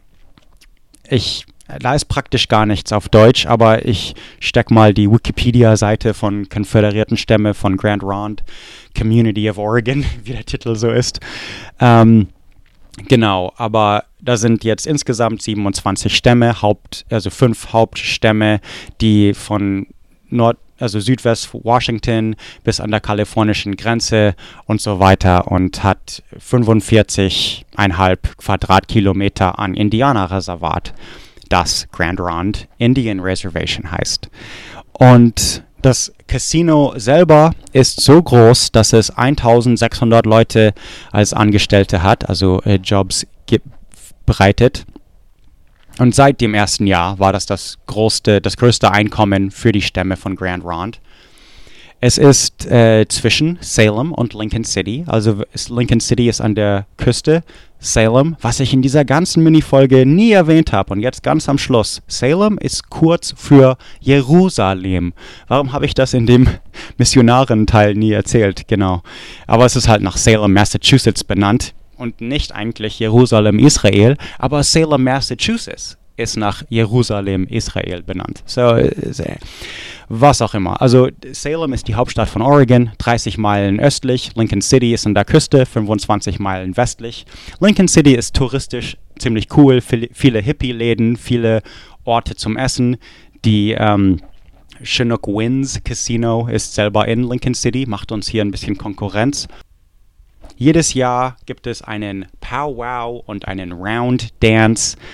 Ich, da ist praktisch gar nichts auf Deutsch, aber ich stecke mal die Wikipedia-Seite von Konföderierten Stämme von Grand Ronde, Community of Oregon, wie der Titel so ist. Ähm, Genau, aber da sind jetzt insgesamt siebenundzwanzig Stämme, Haupt, also fünf Hauptstämme, die von Nord, also Südwest-Washington bis an der kalifornischen Grenze und so weiter und hat fünfundvierzig Komma fünf Quadratkilometer an Indianerreservat, das Grand Ronde Indian Reservation heißt. Und das Casino selber ist so groß, dass es eintausendsechshundert Leute als Angestellte hat, also äh, Jobs ge- bereitet. Und seit dem ersten Jahr war das das größte, das größte Einkommen für die Stämme von Grand Ronde. Es ist äh, zwischen Salem und Lincoln City, also ist, Lincoln City ist an der Küste, Salem, was ich in dieser ganzen Minifolge nie erwähnt habe und jetzt ganz am Schluss. Salem ist kurz für Jerusalem. Warum habe ich das in dem Missionarenteil nie erzählt? Genau. Aber es ist halt nach Salem, Massachusetts benannt und nicht eigentlich Jerusalem, Israel, aber Salem, Massachusetts ist nach Jerusalem, Israel benannt. So, äh, was auch immer. Also Salem ist die Hauptstadt von Oregon, dreißig Meilen östlich. Lincoln City ist an der Küste, fünfundzwanzig Meilen westlich. Lincoln City ist touristisch ziemlich cool, viele, viele Hippie-Läden, viele Orte zum Essen. Die ähm, Chinook Winds Casino ist selber in Lincoln City, macht uns hier ein bisschen Konkurrenz. Jedes Jahr gibt es einen Powwow und einen Round Dance.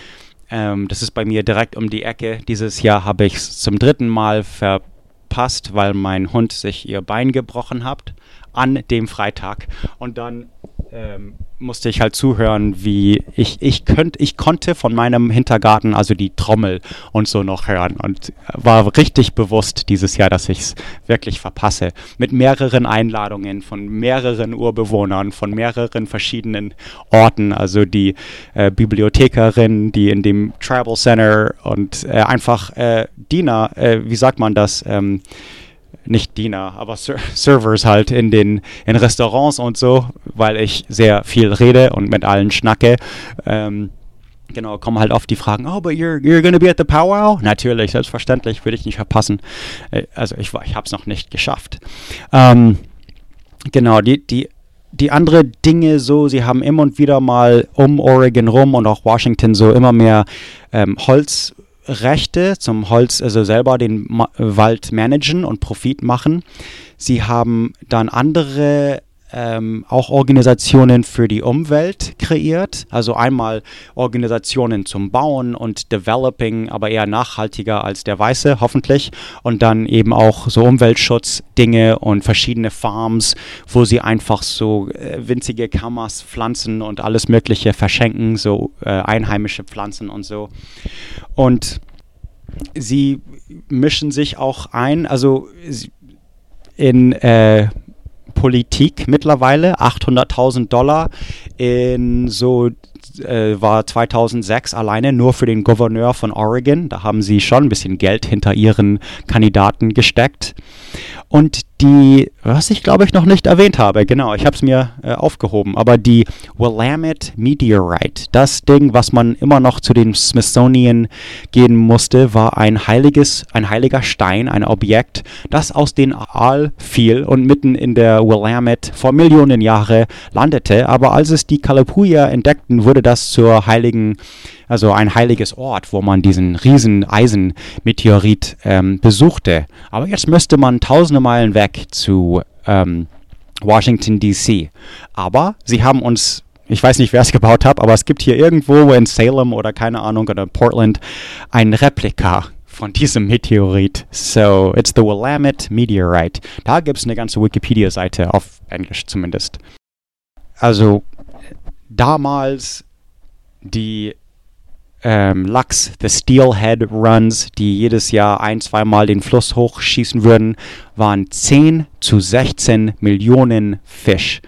Ähm, das ist bei mir direkt um die Ecke. Dieses Jahr habe ich es zum dritten Mal verpasst, weil mein Hund sich ihr Bein gebrochen hat an dem Freitag. Und dann ähm, musste ich halt zuhören, wie ich, ich könnt, ich konnte von meinem Hintergarten also die Trommel und so noch hören und war richtig bewusst dieses Jahr, dass ich es wirklich verpasse. Mit mehreren Einladungen von mehreren Urbewohnern, von mehreren verschiedenen Orten, also die äh, Bibliothekarin, die in dem Tribal Center und äh, einfach äh, Diener, äh, wie sagt man das, ähm, nicht Diener, aber Ser- Servers halt in den in Restaurants und so, weil ich sehr viel rede und mit allen schnacke. Ähm, genau, kommen halt oft die Fragen, oh, but you're, you're gonna be at the powwow? Natürlich, selbstverständlich, würde ich nicht verpassen. Äh, also ich, ich habe es noch nicht geschafft. Ähm, genau, die, die, die andere Dinge so, sie haben immer und wieder mal um Oregon rum und auch Washington so immer mehr ähm, Holz Rechte zum Holz, also selber den Ma- Wald managen und Profit machen. Sie haben dann andere ähm, auch Organisationen für die Umwelt kreiert. Also einmal Organisationen zum Bauen und Developing, aber eher nachhaltiger als der Weiße, hoffentlich. Und dann eben auch so Umweltschutzdinge und verschiedene Farms, wo sie einfach so äh, winzige Kammers pflanzen und alles Mögliche verschenken, so äh, einheimische Pflanzen und so. Und sie mischen sich auch ein, also in äh, Politik mittlerweile, achthunderttausend Dollar in so äh, war zweitausendsechs alleine nur für den Gouverneur von Oregon. Da haben sie schon ein bisschen Geld hinter ihren Kandidaten gesteckt. Und die, was ich glaube ich noch nicht erwähnt habe, genau, ich habe es mir äh, aufgehoben, aber die Willamette Meteorite, das Ding, was man immer noch zu den Smithsonian gehen musste, war ein heiliges, ein heiliger Stein, ein Objekt, das aus den All fiel und mitten in der Willamette vor Millionen Jahren landete. Aber als es die Kalapuya entdeckten, wurde das zur heiligen, also ein heiliges Ort, wo man diesen riesen Eisenmeteorit ähm, besuchte. Aber jetzt müsste man tausende Meilen weg zu ähm, Washington D C. Aber sie haben uns, ich weiß nicht, wer es gebaut hat, aber es gibt hier irgendwo in Salem oder keine Ahnung, oder Portland ein Replika von diesem Meteorit. So, it's the Willamette Meteorite. Da gibt es eine ganze Wikipedia-Seite, auf Englisch zumindest. Also, damals die ähm, Lachs, the Steelhead Runs, die jedes Jahr ein-, zweimal den Fluss hochschießen würden, waren zehn zu sechzehn Millionen Fisch.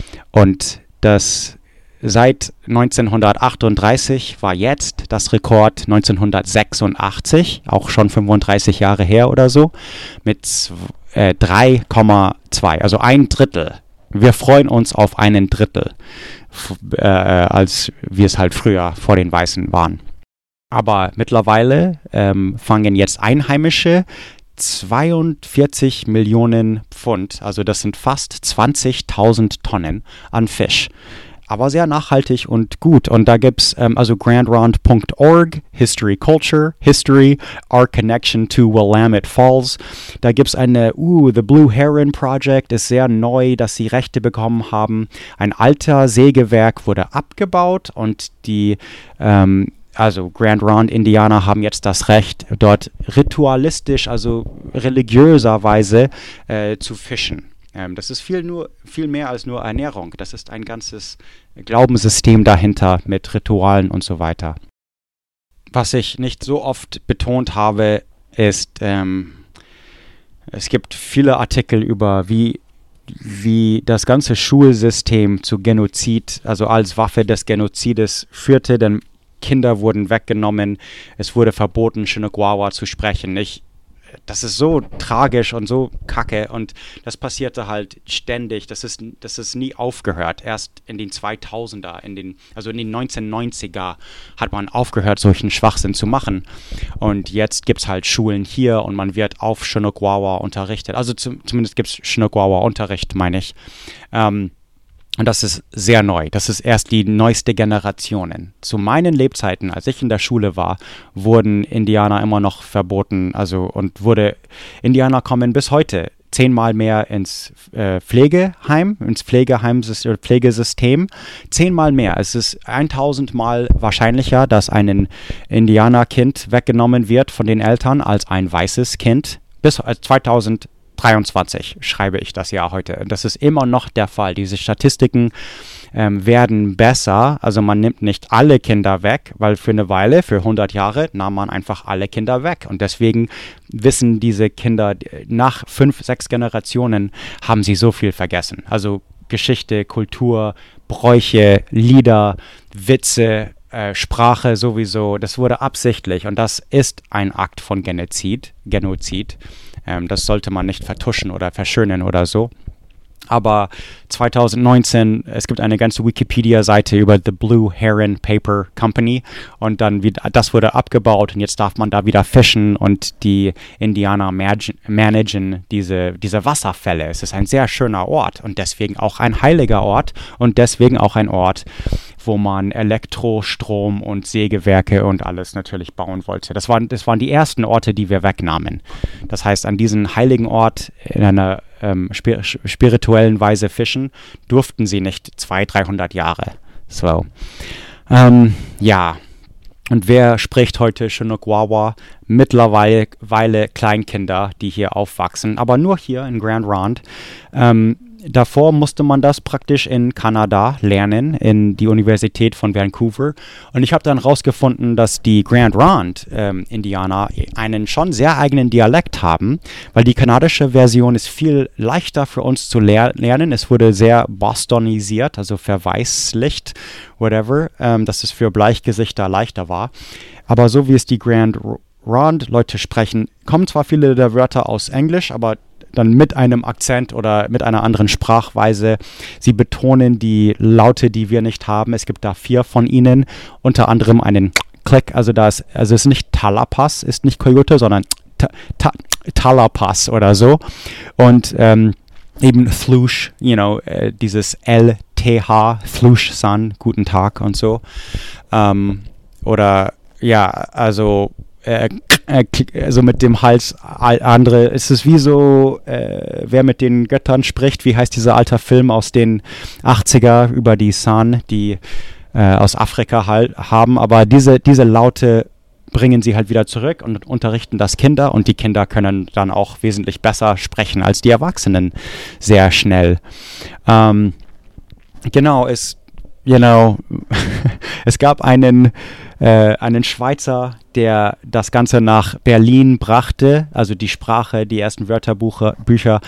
Und das seit neunzehnhundertachtunddreißig war jetzt das Rekord neunzehnhundertsechsundachtzig, auch schon fünfunddreißig Jahre her oder so, mit äh, drei Komma zwei, also ein Drittel. Wir freuen uns auf einen Drittel, f- äh, als wir es halt früher vor den Weißen waren. Aber mittlerweile ähm, fangen jetzt Einheimische zweiundvierzig Millionen Pfund, also das sind fast zwanzigtausend Tonnen an Fisch. Aber sehr nachhaltig und gut. Und da gibt es ähm, also grand ronde Punkt org, History Culture, History, Our Connection to Willamette Falls. Da gibt es eine, uh, The Blue Heron Project ist sehr neu, dass sie Rechte bekommen haben. Ein alter Sägewerk wurde abgebaut und die, ähm, also Grand Ronde Indianer haben jetzt das Recht, dort ritualistisch, also religiöserweise äh, zu fischen. Ähm, das ist viel, nur, viel mehr als nur Ernährung. Das ist ein ganzes Glaubenssystem dahinter mit Ritualen und so weiter. Was ich nicht so oft betont habe, ist, ähm, es gibt viele Artikel über, wie, wie das ganze Schulsystem zu Genozid, also als Waffe des Genozides führte, denn Kinder wurden weggenommen, es wurde verboten, Shinigwawa zu sprechen. Ich Das ist so tragisch und so kacke und das passierte halt ständig, das ist, das ist nie aufgehört. Erst in den zweitausender, in den, also in den neunzehnhundertneunziger hat man aufgehört, solchen Schwachsinn zu machen. Und jetzt gibt es halt Schulen hier und man wird auf Shinigwawa unterrichtet. Also zum, zumindest gibt es Shinigwawa-Unterricht, meine ich. Ähm, Und das ist sehr neu. Das ist erst die neueste Generation. Zu meinen Lebzeiten, als ich in der Schule war, wurden Indianer immer noch verboten. Also und wurde Indianer kommen bis heute zehnmal mehr ins äh, Pflegeheim, ins Pflegeheim oder Pflegesystem, zehnmal mehr. Es ist tausendmal wahrscheinlicher, dass ein Indianerkind weggenommen wird von den Eltern als ein weißes Kind. Bis zweitausenddreiundzwanzig schreibe ich das Jahr heute. Das ist immer noch der Fall. Diese Statistiken ähm, werden besser. Also man nimmt nicht alle Kinder weg, weil für eine Weile, für hundert Jahre, nahm man einfach alle Kinder weg. Und deswegen wissen diese Kinder, nach fünf, sechs Generationen haben sie so viel vergessen. Also Geschichte, Kultur, Bräuche, Lieder, Witze, äh, Sprache sowieso. Das wurde absichtlich und das ist ein Akt von Genozid. Genozid. Ähm, das sollte man nicht vertuschen oder verschönen oder so. Aber zweitausendneunzehn, es gibt eine ganze Wikipedia-Seite über The Blue Heron Paper Company und dann wieder, das wurde abgebaut und jetzt darf man da wieder fischen und die Indianer mag- managen diese, diese Wasserfälle. Es ist ein sehr schöner Ort und deswegen auch ein heiliger Ort und deswegen auch ein Ort, wo man Elektrostrom und Sägewerke und alles natürlich bauen wollte. Das waren, das waren die ersten Orte, die wir wegnahmen. Das heißt, an diesen heiligen Ort in einer ähm, spir- spirituellen Weise fischen, durften sie nicht zweihundert, dreihundert Jahre. So, ähm, ja. Und wer spricht heute Chinook Wawa? Mittlerweile Weile Kleinkinder, die hier aufwachsen, aber nur hier in Grand Ronde. Ähm, Davor musste man das praktisch in Kanada lernen, in die Universität von Vancouver. Und ich habe dann herausgefunden, dass die Grand Ronde ähm, Indianer einen schon sehr eigenen Dialekt haben, weil die kanadische Version ist viel leichter für uns zu lehr- lernen. Es wurde sehr bostonisiert, also verweißlicht, whatever, ähm, dass es für Bleichgesichter leichter war. Aber so wie es die Grand Ronde Leute sprechen, kommen zwar viele der Wörter aus Englisch, aber dann mit einem Akzent oder mit einer anderen Sprachweise. Sie betonen die Laute, die wir nicht haben. Es gibt da vier von ihnen, unter anderem einen Klick, also da ist, also es ist nicht Talapas, ist nicht Coyote, sondern ta, ta, Talapas oder so. Und ähm, eben Thlush, you know, äh, dieses L T H, Thlush San, guten Tag und so. Ähm, oder ja, also äh, also mit dem Hals andere, ist es wie so, äh, wer mit den Göttern spricht, wie heißt dieser alte Film aus den achtziger über die San, die äh, aus Afrika halt haben, aber diese, diese Laute bringen sie halt wieder zurück und unterrichten das Kinder und die Kinder können dann auch wesentlich besser sprechen als die Erwachsenen sehr schnell. Ähm, genau, es You know, es gab einen, äh, einen Schweizer, der das Ganze nach Berlin brachte, also die Sprache, die ersten Wörterbücher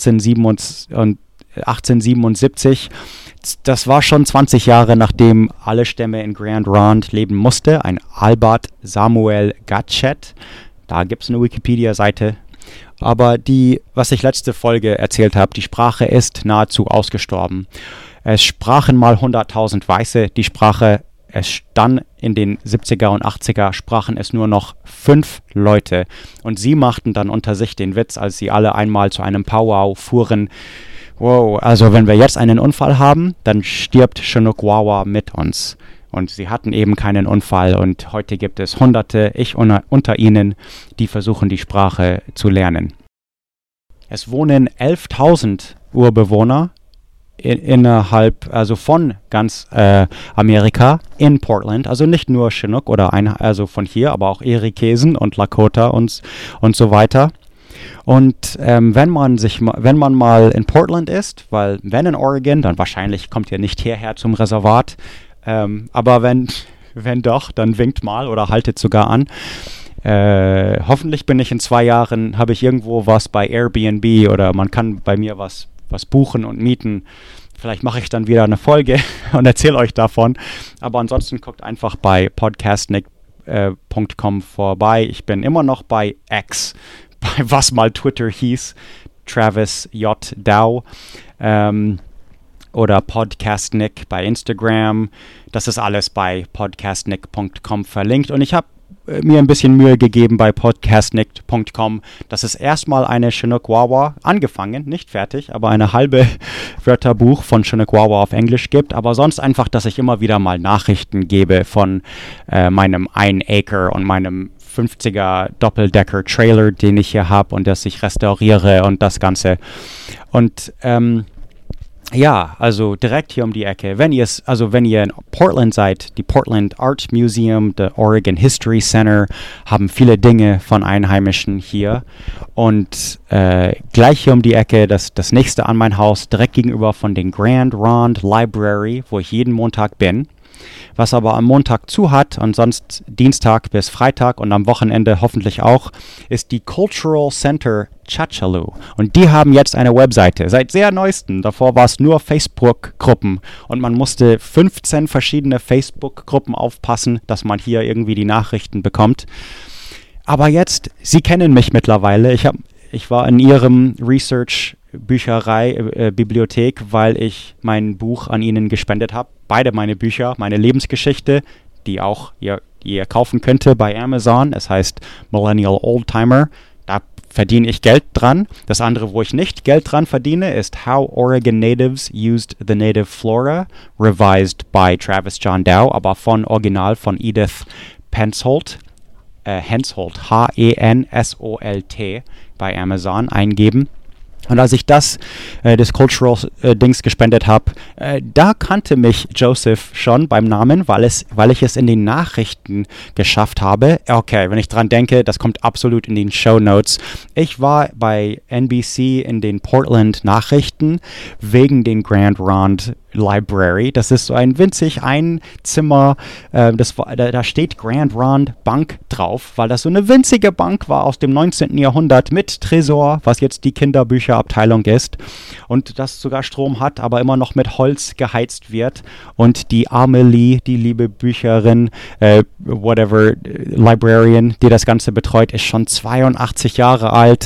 achtzehnhundertsiebenundsiebzig. Das war schon zwanzig Jahre, nachdem alle Stämme in Grand Ronde leben mussten. Ein Albert Samuel Gatschet. Da gibt es eine Wikipedia-Seite. Aber die, was ich letzte Folge erzählt habe, die Sprache ist nahezu ausgestorben. Es sprachen mal hunderttausend Weiße die Sprache. Es dann in den siebziger und achtziger sprachen es nur noch fünf Leute. Und sie machten dann unter sich den Witz, als sie alle einmal zu einem Powwow fuhren. Wow, also wenn wir jetzt einen Unfall haben, dann stirbt Chinook Wawa mit uns. Und sie hatten eben keinen Unfall und heute gibt es Hunderte, ich unter, unter ihnen, die versuchen, die Sprache zu lernen. Es wohnen elftausend Urbewohner in, innerhalb, also von ganz äh, Amerika in Portland, also nicht nur Chinook oder ein, also von hier, aber auch Irokesen und Lakota und, und so weiter. Und ähm, wenn man sich, wenn man mal in Portland ist, weil wenn in Oregon, dann wahrscheinlich kommt ihr nicht hierher zum Reservat, ähm, aber wenn, wenn doch, dann winkt mal oder haltet sogar an. Äh, hoffentlich bin ich in zwei Jahren, habe ich irgendwo was bei Airbnb oder man kann bei mir was, was buchen und mieten. Vielleicht mache ich dann wieder eine Folge und erzähle euch davon. Aber ansonsten guckt einfach bei podcastnick punkt com vorbei. Ich bin immer noch bei X, bei was mal Twitter hieß, Travis J. Dow, ähm, oder Podcastnick bei Instagram. Das ist alles bei podcastnick punkt com verlinkt. Und ich habe äh, mir ein bisschen Mühe gegeben bei podcastnick punkt com, dass es erstmal eine Chinook Wawa angefangen, nicht fertig, aber eine halbe Wörterbuch von Chinook Wawa auf Englisch gibt. Aber sonst einfach, dass ich immer wieder mal Nachrichten gebe von äh, meinem ein Acre und meinem fünfziger Doppeldecker-Trailer, den ich hier habe und das ich restauriere und das Ganze. Und ähm, ja, also direkt hier um die Ecke. Wenn ihr es, also wenn ihr in Portland seid, die Portland Art Museum, der Oregon History Center haben viele Dinge von Einheimischen hier. Und äh, gleich hier um die Ecke, das, das nächste an mein Haus, direkt gegenüber von den Grand Ronde Library, wo ich jeden Montag bin. Was aber am Montag zu hat und sonst Dienstag bis Freitag und am Wochenende hoffentlich auch, ist die Cultural Center Tchatchoulu. Und die haben jetzt eine Webseite, seit sehr neuestem. Davor war es nur Facebook-Gruppen und man musste fünfzehn verschiedene Facebook-Gruppen aufpassen, dass man hier irgendwie die Nachrichten bekommt. Aber jetzt, Sie kennen mich mittlerweile. Ich, hab, ich war in Ihrem Research Bücherei, äh, Bibliothek, weil ich mein Buch an Ihnen gespendet habe. Beide meine Bücher, meine Lebensgeschichte, die auch ihr, die ihr kaufen könnte bei Amazon. Es heißt Millennial Oldtimer. Da verdiene ich Geld dran. Das andere, wo ich nicht Geld dran verdiene, ist How Oregon Natives Used the Native Flora, revised by Travis John Dow, aber von Original von Edith Pensholt. Äh, Hensholt, H E N S O L T, bei Amazon eingeben. Und als ich das, äh, das Cultural äh, Dings gespendet habe, äh, da kannte mich Joseph schon beim Namen, weil es, weil ich es in den Nachrichten geschafft habe. Okay, wenn ich dran denke, das kommt absolut in den Shownotes. Ich war bei N B C in den Portland Nachrichten wegen den Grand Ronde Library. Das ist so ein winzig Einzimmer, äh, das, da, da steht Grand Ronde Bank drauf, weil das so eine winzige Bank war aus dem neunzehnten Jahrhundert mit Tresor, was jetzt die Kinderbücherabteilung ist und das sogar Strom hat, aber immer noch mit Holz geheizt wird. Und die Amelie, die liebe Bücherin, äh, whatever, Librarian, die das Ganze betreut, ist schon zweiundachtzig Jahre alt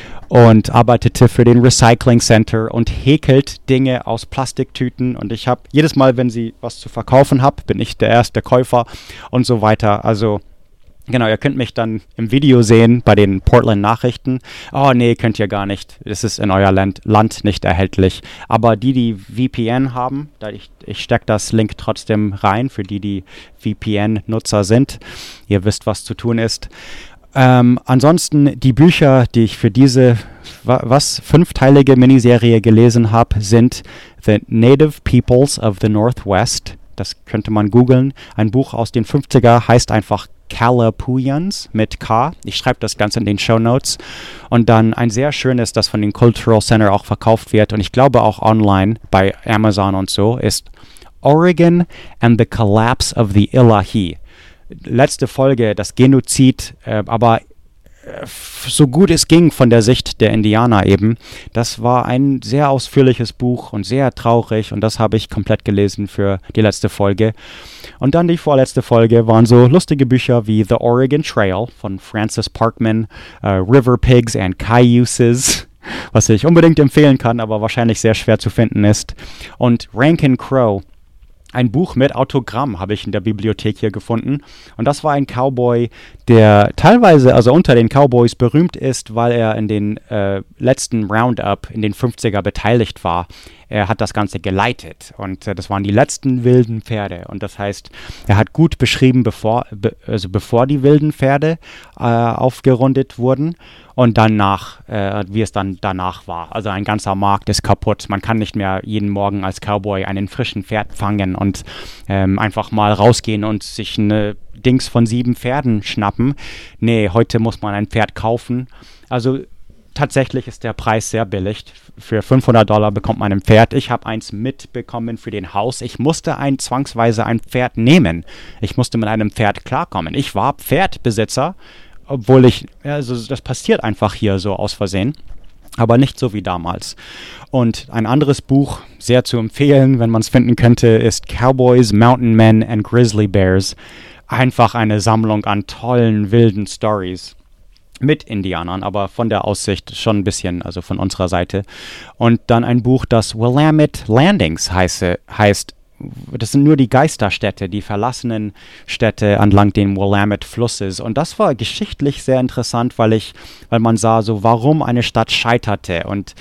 und arbeitete für den Recycling Center und häkelt Dinge aus Plastiktüten. Und ich habe jedes Mal, wenn sie was zu verkaufen hat, bin ich der erste Käufer und so weiter. Also genau, ihr könnt mich dann im Video sehen bei den Portland Nachrichten. Oh nee, könnt ihr gar nicht. Das ist in euer Land, Land nicht erhältlich. Aber die, die V P N haben, da ich, ich stecke das Link trotzdem rein, für die, die V P N-Nutzer sind. Ihr wisst, was zu tun ist. Ähm, ansonsten die Bücher, die ich für diese wa- was fünfteilige Miniserie gelesen habe, sind The Native Peoples of the Northwest. Das könnte man googeln. Ein Buch aus den fünfziger heißt einfach Calapooians mit K. Ich schreibe das Ganze in den Shownotes. Und dann ein sehr schönes, das von den Cultural Center auch verkauft wird und ich glaube auch online bei Amazon und so, ist Oregon and the Collapse of the Illahee. Letzte Folge, das Genozid, äh, aber äh, so gut es ging von der Sicht der Indianer eben. Das war ein sehr ausführliches Buch und sehr traurig und das habe ich komplett gelesen für die letzte Folge. Und dann die vorletzte Folge waren so lustige Bücher wie The Oregon Trail von Francis Parkman, uh, River Pigs and Cayuses, was ich unbedingt empfehlen kann, aber wahrscheinlich sehr schwer zu finden ist. Und Rankin Crow. Ein Buch mit Autogramm habe ich in der Bibliothek hier gefunden. Und das war ein Cowboy, der teilweise, also unter den Cowboys berühmt ist, weil er in den äh, letzten Roundup in den fünfziger beteiligt war. Er hat das Ganze geleitet und äh, das waren die letzten wilden Pferde. Und das heißt, er hat gut beschrieben, bevor, be, also bevor die wilden Pferde äh, aufgerundet wurden. Und danach, äh, wie es dann danach war. Also ein ganzer Markt ist kaputt. Man kann nicht mehr jeden Morgen als Cowboy einen frischen Pferd fangen und ähm, einfach mal rausgehen und sich eine Dings von sieben Pferden schnappen. Nee, heute muss man ein Pferd kaufen. Also tatsächlich ist der Preis sehr billig. Für fünfhundert Dollar bekommt man ein Pferd. Ich habe eins mitbekommen für den Haus. Ich musste ein, zwangsweise ein Pferd nehmen. Ich musste mit einem Pferd klarkommen. Ich war Pferdbesitzer. Obwohl ich, also das passiert einfach hier so aus Versehen, aber nicht so wie damals. Und ein anderes Buch, sehr zu empfehlen, wenn man es finden könnte, ist Cowboys, Mountain Men and Grizzly Bears. Einfach eine Sammlung an tollen, wilden Stories mit Indianern, aber von der Aussicht schon ein bisschen, also von unserer Seite. Und dann ein Buch, das Willamette Landings heiße, heißt, das sind nur die Geisterstädte, die verlassenen Städte entlang den Willamette-Flusses. Und das war geschichtlich sehr interessant, weil ich, weil man sah, so warum eine Stadt scheiterte. Und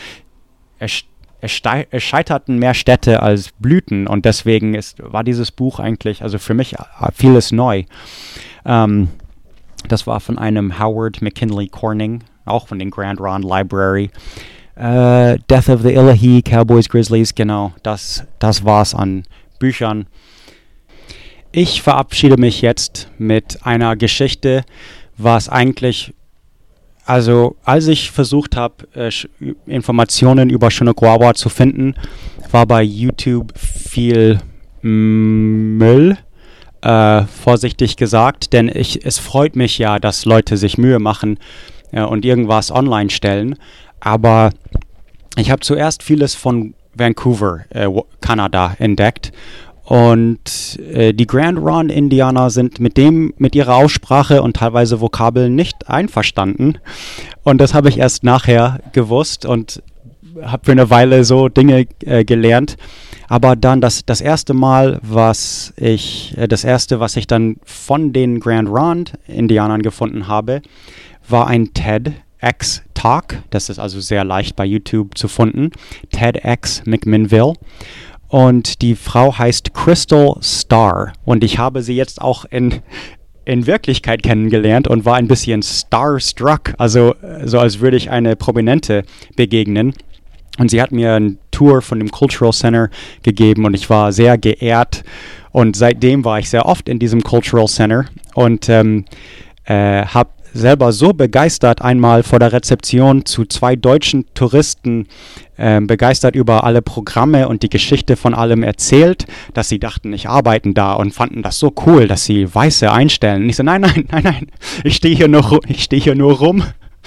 es, es, stei- es scheiterten mehr Städte als Blüten. Und deswegen ist, war dieses Buch eigentlich, also für mich vieles neu. Ähm, Das war von einem Howard McKinley Corning, auch von den Grand Ronde Library. Uh, Death of the Illahee, Cowboys, Grizzlies, genau, das, das war's an Büchern. Ich verabschiede mich jetzt mit einer Geschichte, was eigentlich, also als ich versucht habe, äh, Informationen über Chinook Wawa zu finden, war bei YouTube viel mm, Müll. Äh, vorsichtig gesagt, denn ich, es freut mich ja, dass Leute sich Mühe machen äh, und irgendwas online stellen, aber ich habe zuerst vieles von Vancouver, äh, Kanada, entdeckt und äh, die Grand Ronde Indianer sind mit dem, mit ihrer Aussprache und teilweise Vokabeln nicht einverstanden und das habe ich erst nachher gewusst und habe für eine Weile so Dinge äh, gelernt. Aber dann das, das erste Mal, was ich, äh, das erste, was ich dann von den Grand Ronde Indianern gefunden habe, war ein TEDx-Talk. Das ist also sehr leicht bei YouTube zu finden. TEDx McMinnville. Und die Frau heißt Crystal Starr. Und ich habe sie jetzt auch in, in Wirklichkeit kennengelernt und war ein bisschen starstruck. Also so als würde ich eine Prominente begegnen. Und sie hat mir eine Tour von dem Cultural Center gegeben und ich war sehr geehrt. Und seitdem war ich sehr oft in diesem Cultural Center und ähm, äh, habe selber so begeistert einmal vor der Rezeption zu zwei deutschen Touristen äh, begeistert über alle Programme und die Geschichte von allem erzählt, dass sie dachten, ich arbeite da und fanden das so cool, dass sie Weiße einstellen. Und ich so, nein, nein, nein, nein, ich stehe hier nur, ich stehe hier nur rum.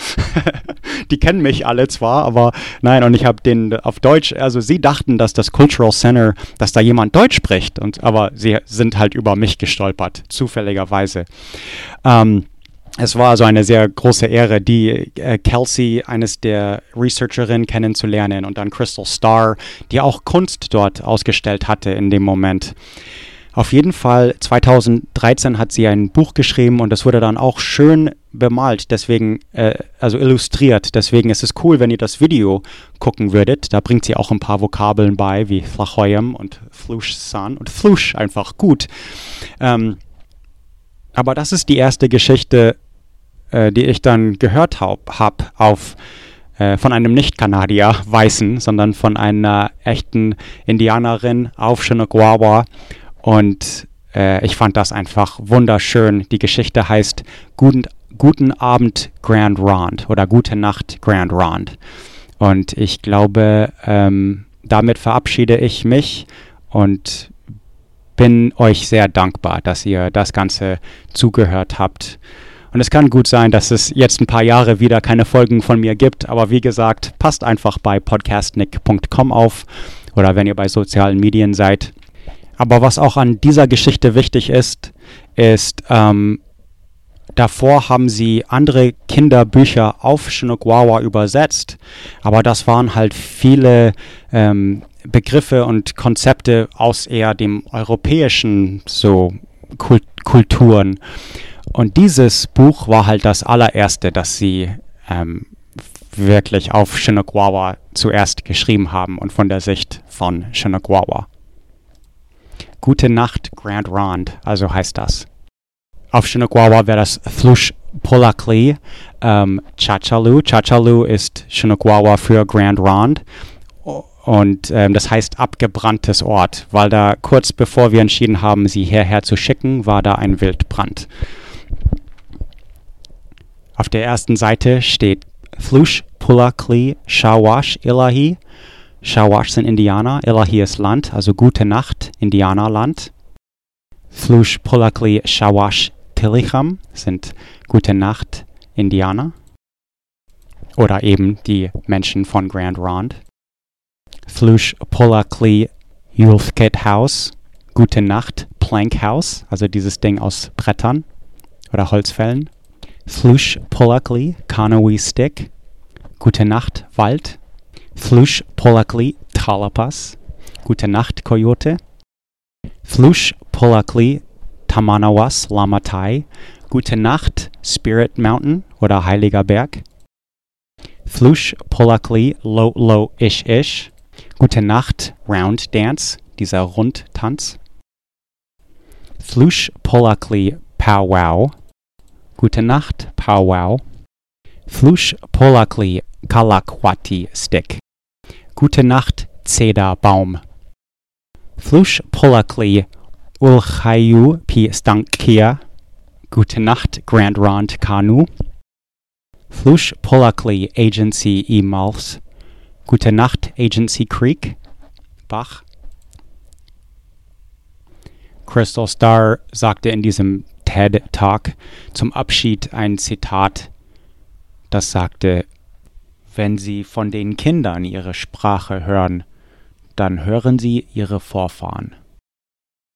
Die kennen mich alle zwar, aber nein, und ich habe den auf Deutsch, also sie dachten, dass das Cultural Center, dass da jemand Deutsch spricht, und, aber sie sind halt über mich gestolpert, zufälligerweise. Ähm, es war also eine sehr große Ehre, die äh, Kelsey, eines der Researcherinnen, kennenzulernen und dann Crystal Starr, die auch Kunst dort ausgestellt hatte in dem Moment. Auf jeden Fall, zweitausenddreizehn hat sie ein Buch geschrieben und das wurde dann auch schön bemalt, deswegen, äh, also illustriert. Deswegen ist es cool, wenn ihr das Video gucken würdet. Da bringt sie auch ein paar Vokabeln bei, wie Thlachoyam und Flush-San und Flush einfach gut. Ähm, aber das ist die erste Geschichte, äh, die ich dann gehört habe hab auf äh, von einem Nicht-Kanadier, Weißen, sondern von einer echten Indianerin auf Chinook Wawa. Und äh, ich fand das einfach wunderschön. Die Geschichte heißt Guten, Guten Abend Grand Ronde oder Gute Nacht Grand Ronde. Und ich glaube, ähm, damit verabschiede ich mich und bin euch sehr dankbar, dass ihr das Ganze zugehört habt. Und es kann gut sein, dass es jetzt ein paar Jahre wieder keine Folgen von mir gibt. Aber wie gesagt, passt einfach bei podcastnick punkt com auf oder wenn ihr bei sozialen Medien seid. Aber was auch an dieser Geschichte wichtig ist, ist, ähm, davor haben sie andere Kinderbücher auf Chinook Wawa übersetzt, aber das waren halt viele ähm, Begriffe und Konzepte aus eher dem europäischen so Kult- Kulturen. Und dieses Buch war halt das allererste, das sie ähm, wirklich auf Chinook Wawa zuerst geschrieben haben und von der Sicht von Chinook Wawa. Gute Nacht Grand Ronde, also heißt das. Auf Chinook Wawa wäre das Thlush Polakli ähm, Chachalu. Chachalu ist Chinook Wawa für Grand Ronde. Und ähm, das heißt abgebranntes Ort, weil da kurz bevor wir entschieden haben, sie hierher zu schicken, war da ein Wildbrand. Auf der ersten Seite steht Thlush Polakli Shawash Illahee. Shawash sind Indianer, Illahee ist Land, also Gute Nacht, Indianerland. Thlush Polakli Shawash Tilicham sind Gute Nacht, Indianer. Oder eben die Menschen von Grand Ronde. Thlush Polakli Yulfket House, Gute Nacht, Plank House, also dieses Ding aus Brettern oder Holzfällen. Thlush Polakli Kanawi Stick, Gute Nacht, Wald. Thlush Polakli Talapas, Gute Nacht, Coyote. Thlush Polakli Tamanawas Lamatai, Gute Nacht, Spirit Mountain oder Heiliger Berg. Thlush Polakli Lo Lo Ish Ish, Gute Nacht, Round Dance, dieser Rundtanz. Thlush Polakli Pow Wow, Gute Nacht, Powwow. Flush Polakli Kalakwati Stick. Gute Nacht, Zederbaum. Flush Polakli Ulchayu Pi Stankia. Gute Nacht, Grand Rond Kanu. Flush Polakli Agency Emals. Gute Nacht, Agency Creek. Bach. Crystal Starr sagte in diesem TED-Talk zum Abschied ein Zitat, das sagte: Wenn Sie von den Kindern ihre Sprache hören, dann hören Sie ihre Vorfahren.